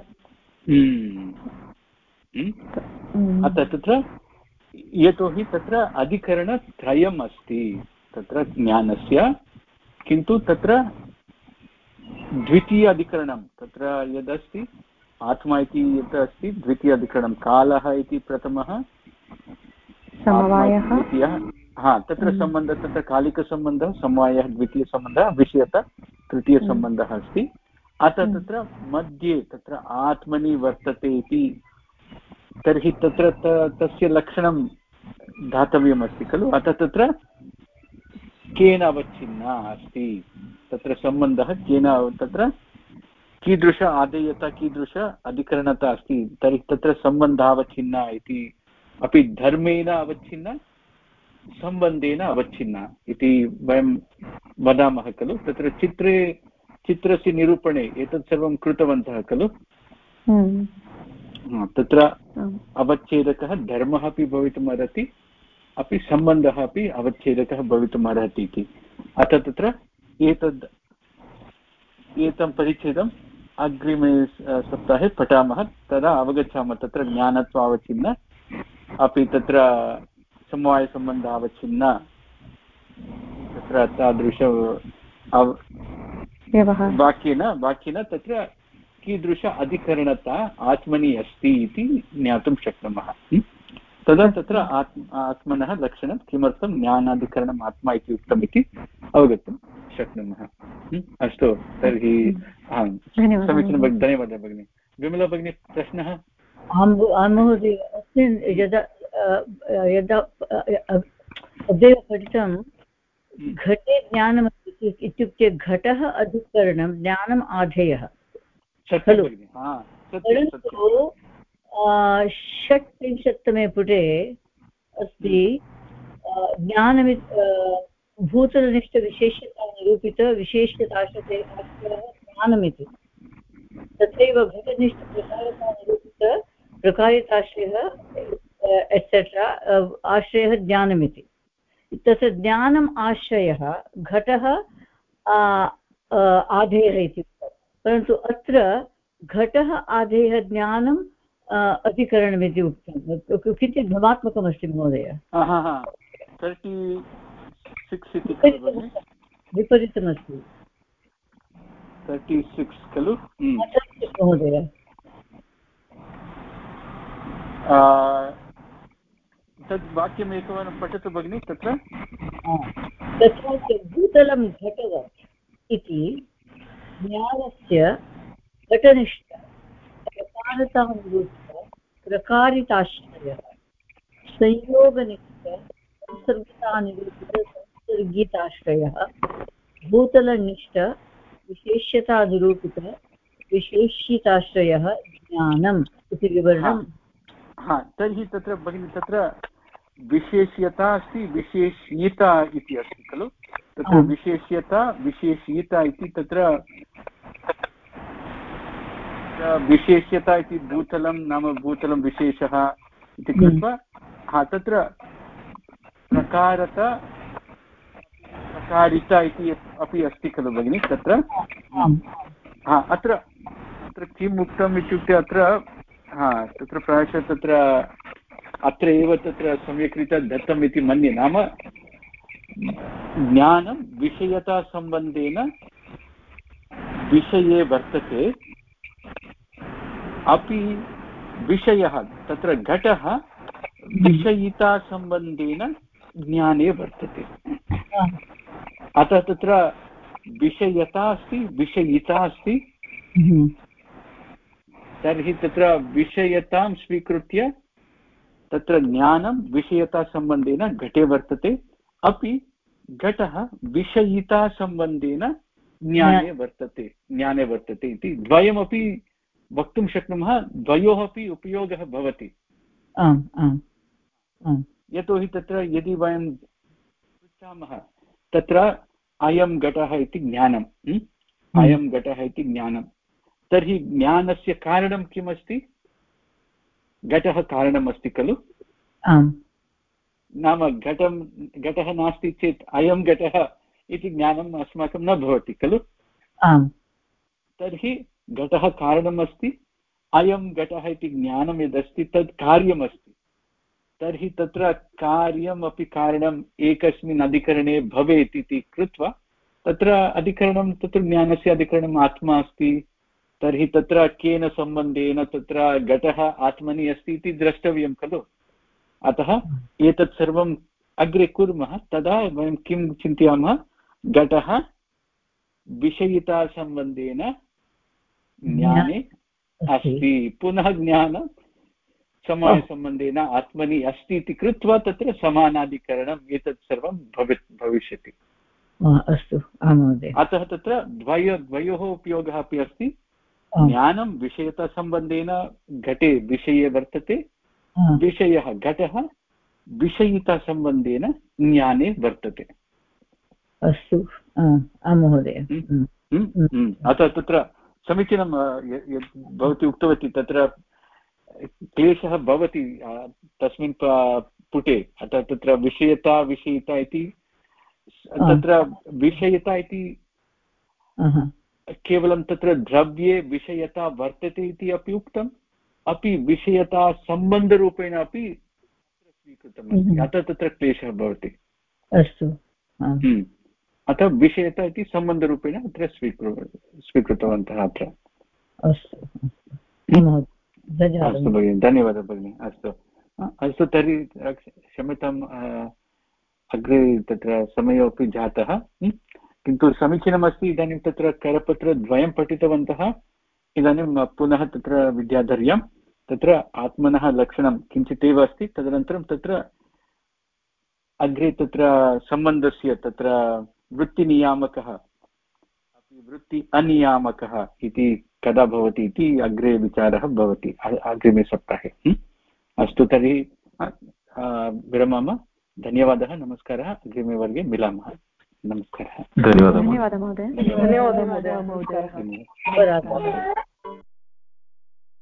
अतः तत्र यतोहि तत्र अधिकरणत्रयम् अस्ति तत्र ज्ञानस्य, किन्तु तत्र द्वितीय अधिकरणं तत्र यदस्ति आत्मा इति यत् अस्ति द्वितीय अधिकरणं, कालः इति प्रथमः, समवायः द्वितीयः। हा, तत्र सम्बन्धः तत्र कालिकसम्बन्धः, समवायः द्वितीयसम्बन्धः, विषयता तृतीयसम्बन्धः अस्ति। अतः तत्र मध्ये तत्र आत्मनि वर्तते इति, तर्हि तत्र तस्य लक्षणं दातव्यमस्ति खलु। अतः तत्र केन अवच्छिन्ना अस्ति, तत्र सम्बन्धः केन, तत्र कीदृश आदेयता कीदृश अधिकरणता अस्ति, तर्हि तत्र सम्बन्धावच्छिन्ना इति, अपि धर्मेण अवच्छिन्ना सम्बन्धेन अवच्छिन्ना इति वयं वदामः खलु। तत्र चित्रे चित्रस्य निरूपणे एतत् सर्वं कृतवन्तः खलु। तत्र अवच्छेदकः धर्मः अपि भवितुम् अर्हति, अपि सम्बन्धः अपि अवच्छेदकः भवितुम् अर्हति इति। अतः तत्र एतद् एतं परिच्छेदम् अग्रिमे सप्ताहे पठामः, तदा अवगच्छामः तत्र ज्ञानत्वावच्छिन्न अपि तत्र समवायसम्बन्धावच्छिन्न तत्र तादृश वाक्येन वाक्येन तत्र कीदृश अधिकरणता आत्मनि अस्ति इति ज्ञातुं शक्नुमः। तदा तत्र आत्म आत्मनः लक्षणं किमर्थं ज्ञानाधिकरणम् आत्मा इति उक्तम् इति अवगन्तुं शक्नुमः। अस्तु, तर्हि समीचीनं भगिनि, धन्यवादः भगिनि। विमला भगिनी, प्रश्नः? आं महोदय, अस्मिन् यदा यदा अद्य पठितं घटे ज्ञानमस्ति इत्युक्ते घटः अधिकरणं ज्ञानम् आधेयः खलु, परन्तु षट्त्रिंशत्तमे पुटे अस्ति ज्ञानमि भूतलनिष्ठविशेषतानिरूपितविशेष्यताश्रयः ज्ञानमिति, तथैव घटनिष्ठप्रकारिताश्रयः एट्सेट्रा आश्रयः ज्ञानमिति। तत्र ज्ञानम् आश्रयः घटः आधेयः इति, परन्तु अत्र घटः आधेयः ज्ञानम् अधिकरणमिति उक्तं, किञ्चित् भ्रमात्मकमस्ति महोदय। विपरीतमस्ति खलु महोदय। तद् वाक्यम् एकवारं पठतु भगिनि। तत्र तत्र भूतलं घटवत् इति ज्ञानस्य घटनिष्ठ प्रकारतानुरूपित प्रकारिताश्रयः संयोगनिष्ठ संसर्गितानिरूपित संसर्गिताश्रयः भूतलनिष्ठ विशेष्यतानिरूपित विशेषिताश्रयः ज्ञानम् इति विवरणं। हा, तर्हि तत्र भगिनि तत्र विशेष्यता अस्ति, विशेष्यता इति अस्ति खलु। तत्र विशेष्यता विशेष्यता इति तत्र विशेष्यता इति भूतलं नाम भूतलं विशेषः इति कृत्वा, हा तत्र प्रकारता प्रकारिता इति अपि अस्ति खलु भगिनि तत्र। हा, अत्र अत्र किम् उक्तम् इत्युक्ते अत्र हा तत्र प्रायशः तत्र अत्र एव तत्र सम्यक्रीत्या दत्तम् इति मन्ये। नाम ज्ञानं विषयतासम्बन्धेन विषये वर्तते, अपि विषयः तत्र घटः विषयितासम्बन्धेन ज्ञाने वर्तते। अतः तत्र विषयता अस्ति, विषयिता अस्ति। तर्हि तत्र विषयतां स्वीकृत्य तत्र ज्ञानं विषयतासम्बन्धेन घटे वर्तते, अपि घटः विषयितासम्बन्धेन ज्ञाने वर्तते ज्ञाने वर्तते इति द्वयमपि वक्तुं शक्नुमः। द्वयोः अपि उपयोगः भवति। यतोहि तत्र यदि वयं पृच्छामः तत्र अयं घटः इति ज्ञानम्, अयं घटः इति ज्ञानं, तर्हि ज्ञानस्य कारणं किमस्ति? घटः कारणमस्ति खलु। नाम घटं घटः नास्ति चेत् अयं घटः इति ज्ञानम् अस्माकं न भवति खलु। तर्हि घटः कारणमस्ति, अयं घटः इति ज्ञानं यदस्ति तद् कार्यमस्ति। तर्हि तत्र कार्यमपि कारणम् एकस्मिन् अधिकरणे भवेत् इति कृत्वा तत्र अधिकरणं तत्र ज्ञानस्य अधिकरणम् आत्मा अस्ति। तर्हि तत्र केन सम्बन्धेन तत्र घटः आत्मनि अस्ति इति द्रष्टव्यं खलु। अतः एतत् सर्वम् अग्रे कुर्मः, तदा वयं किं चिन्तयामः? घटः विषयितासम्बन्धेन ज्ञाने अस्ति, पुनः ज्ञानं समवायसम्बन्धेन आत्मनि अस्ति इति कृत्वा तत्र समानाधिकरणम् एतत् सर्वं भवेत् भविष्यति। अस्तु, आं महोदय। अतः तत्र द्वय द्वयोः उपयोगः अपि अस्ति। ज्ञानं विषयतासम्बन्धेन घटे विषये वर्तते, विषयः घटः विषयितासम्बन्धेन ज्ञाने वर्तते। अस्तु, आं महोदय। अतः तत्र समीचीनं यत् भवती उक्तवती तत्र क्लेशः भवति तस्मिन् पुटे अतः तत्र विषयता विषयिता इति तत्र विषयता इति केवलं तत्र द्रव्ये विषयता वर्तते इति अपि उक्तम् अपि विषयता सम्बन्धरूपेण अपि स्वीकृतमस्ति अतः तत्र क्लेशः भवति अस्तु अतः विषयता इति सम्बन्धरूपेण अत्र स्वीकृ स्वीकृतवन्तः अत्र अस्तु अस्तु भगिनि धन्यवादः भगिनि अस्तु अस्तु तर्हि क्षम्यताम् अग्रे तत्र समयोपि जातः किन्तु समीचीनमस्ति इदानीं तत्र करपत्रद्वयं पठितवन्तः इदानीं पुनः तत्र विद्याधर्यं तत्र आत्मनः लक्षणं किञ्चित् एव अस्ति तदनन्तरं तत्र अग्रे तत्र सम्बन्धस्य तत्र वृत्तिनियामकः अपि वृत्ति अनियामकः इति कदा भवति इति अग्रे विचारः भवति अग्रिमे सप्ताहे अस्तु तर्हि विरमामः धन्यवादः नमस्कारः अग्रिमे वर्गे मिलामः नमस्कारः धन्यवादः धन्यवादः महोदय धन्यवादः महोदय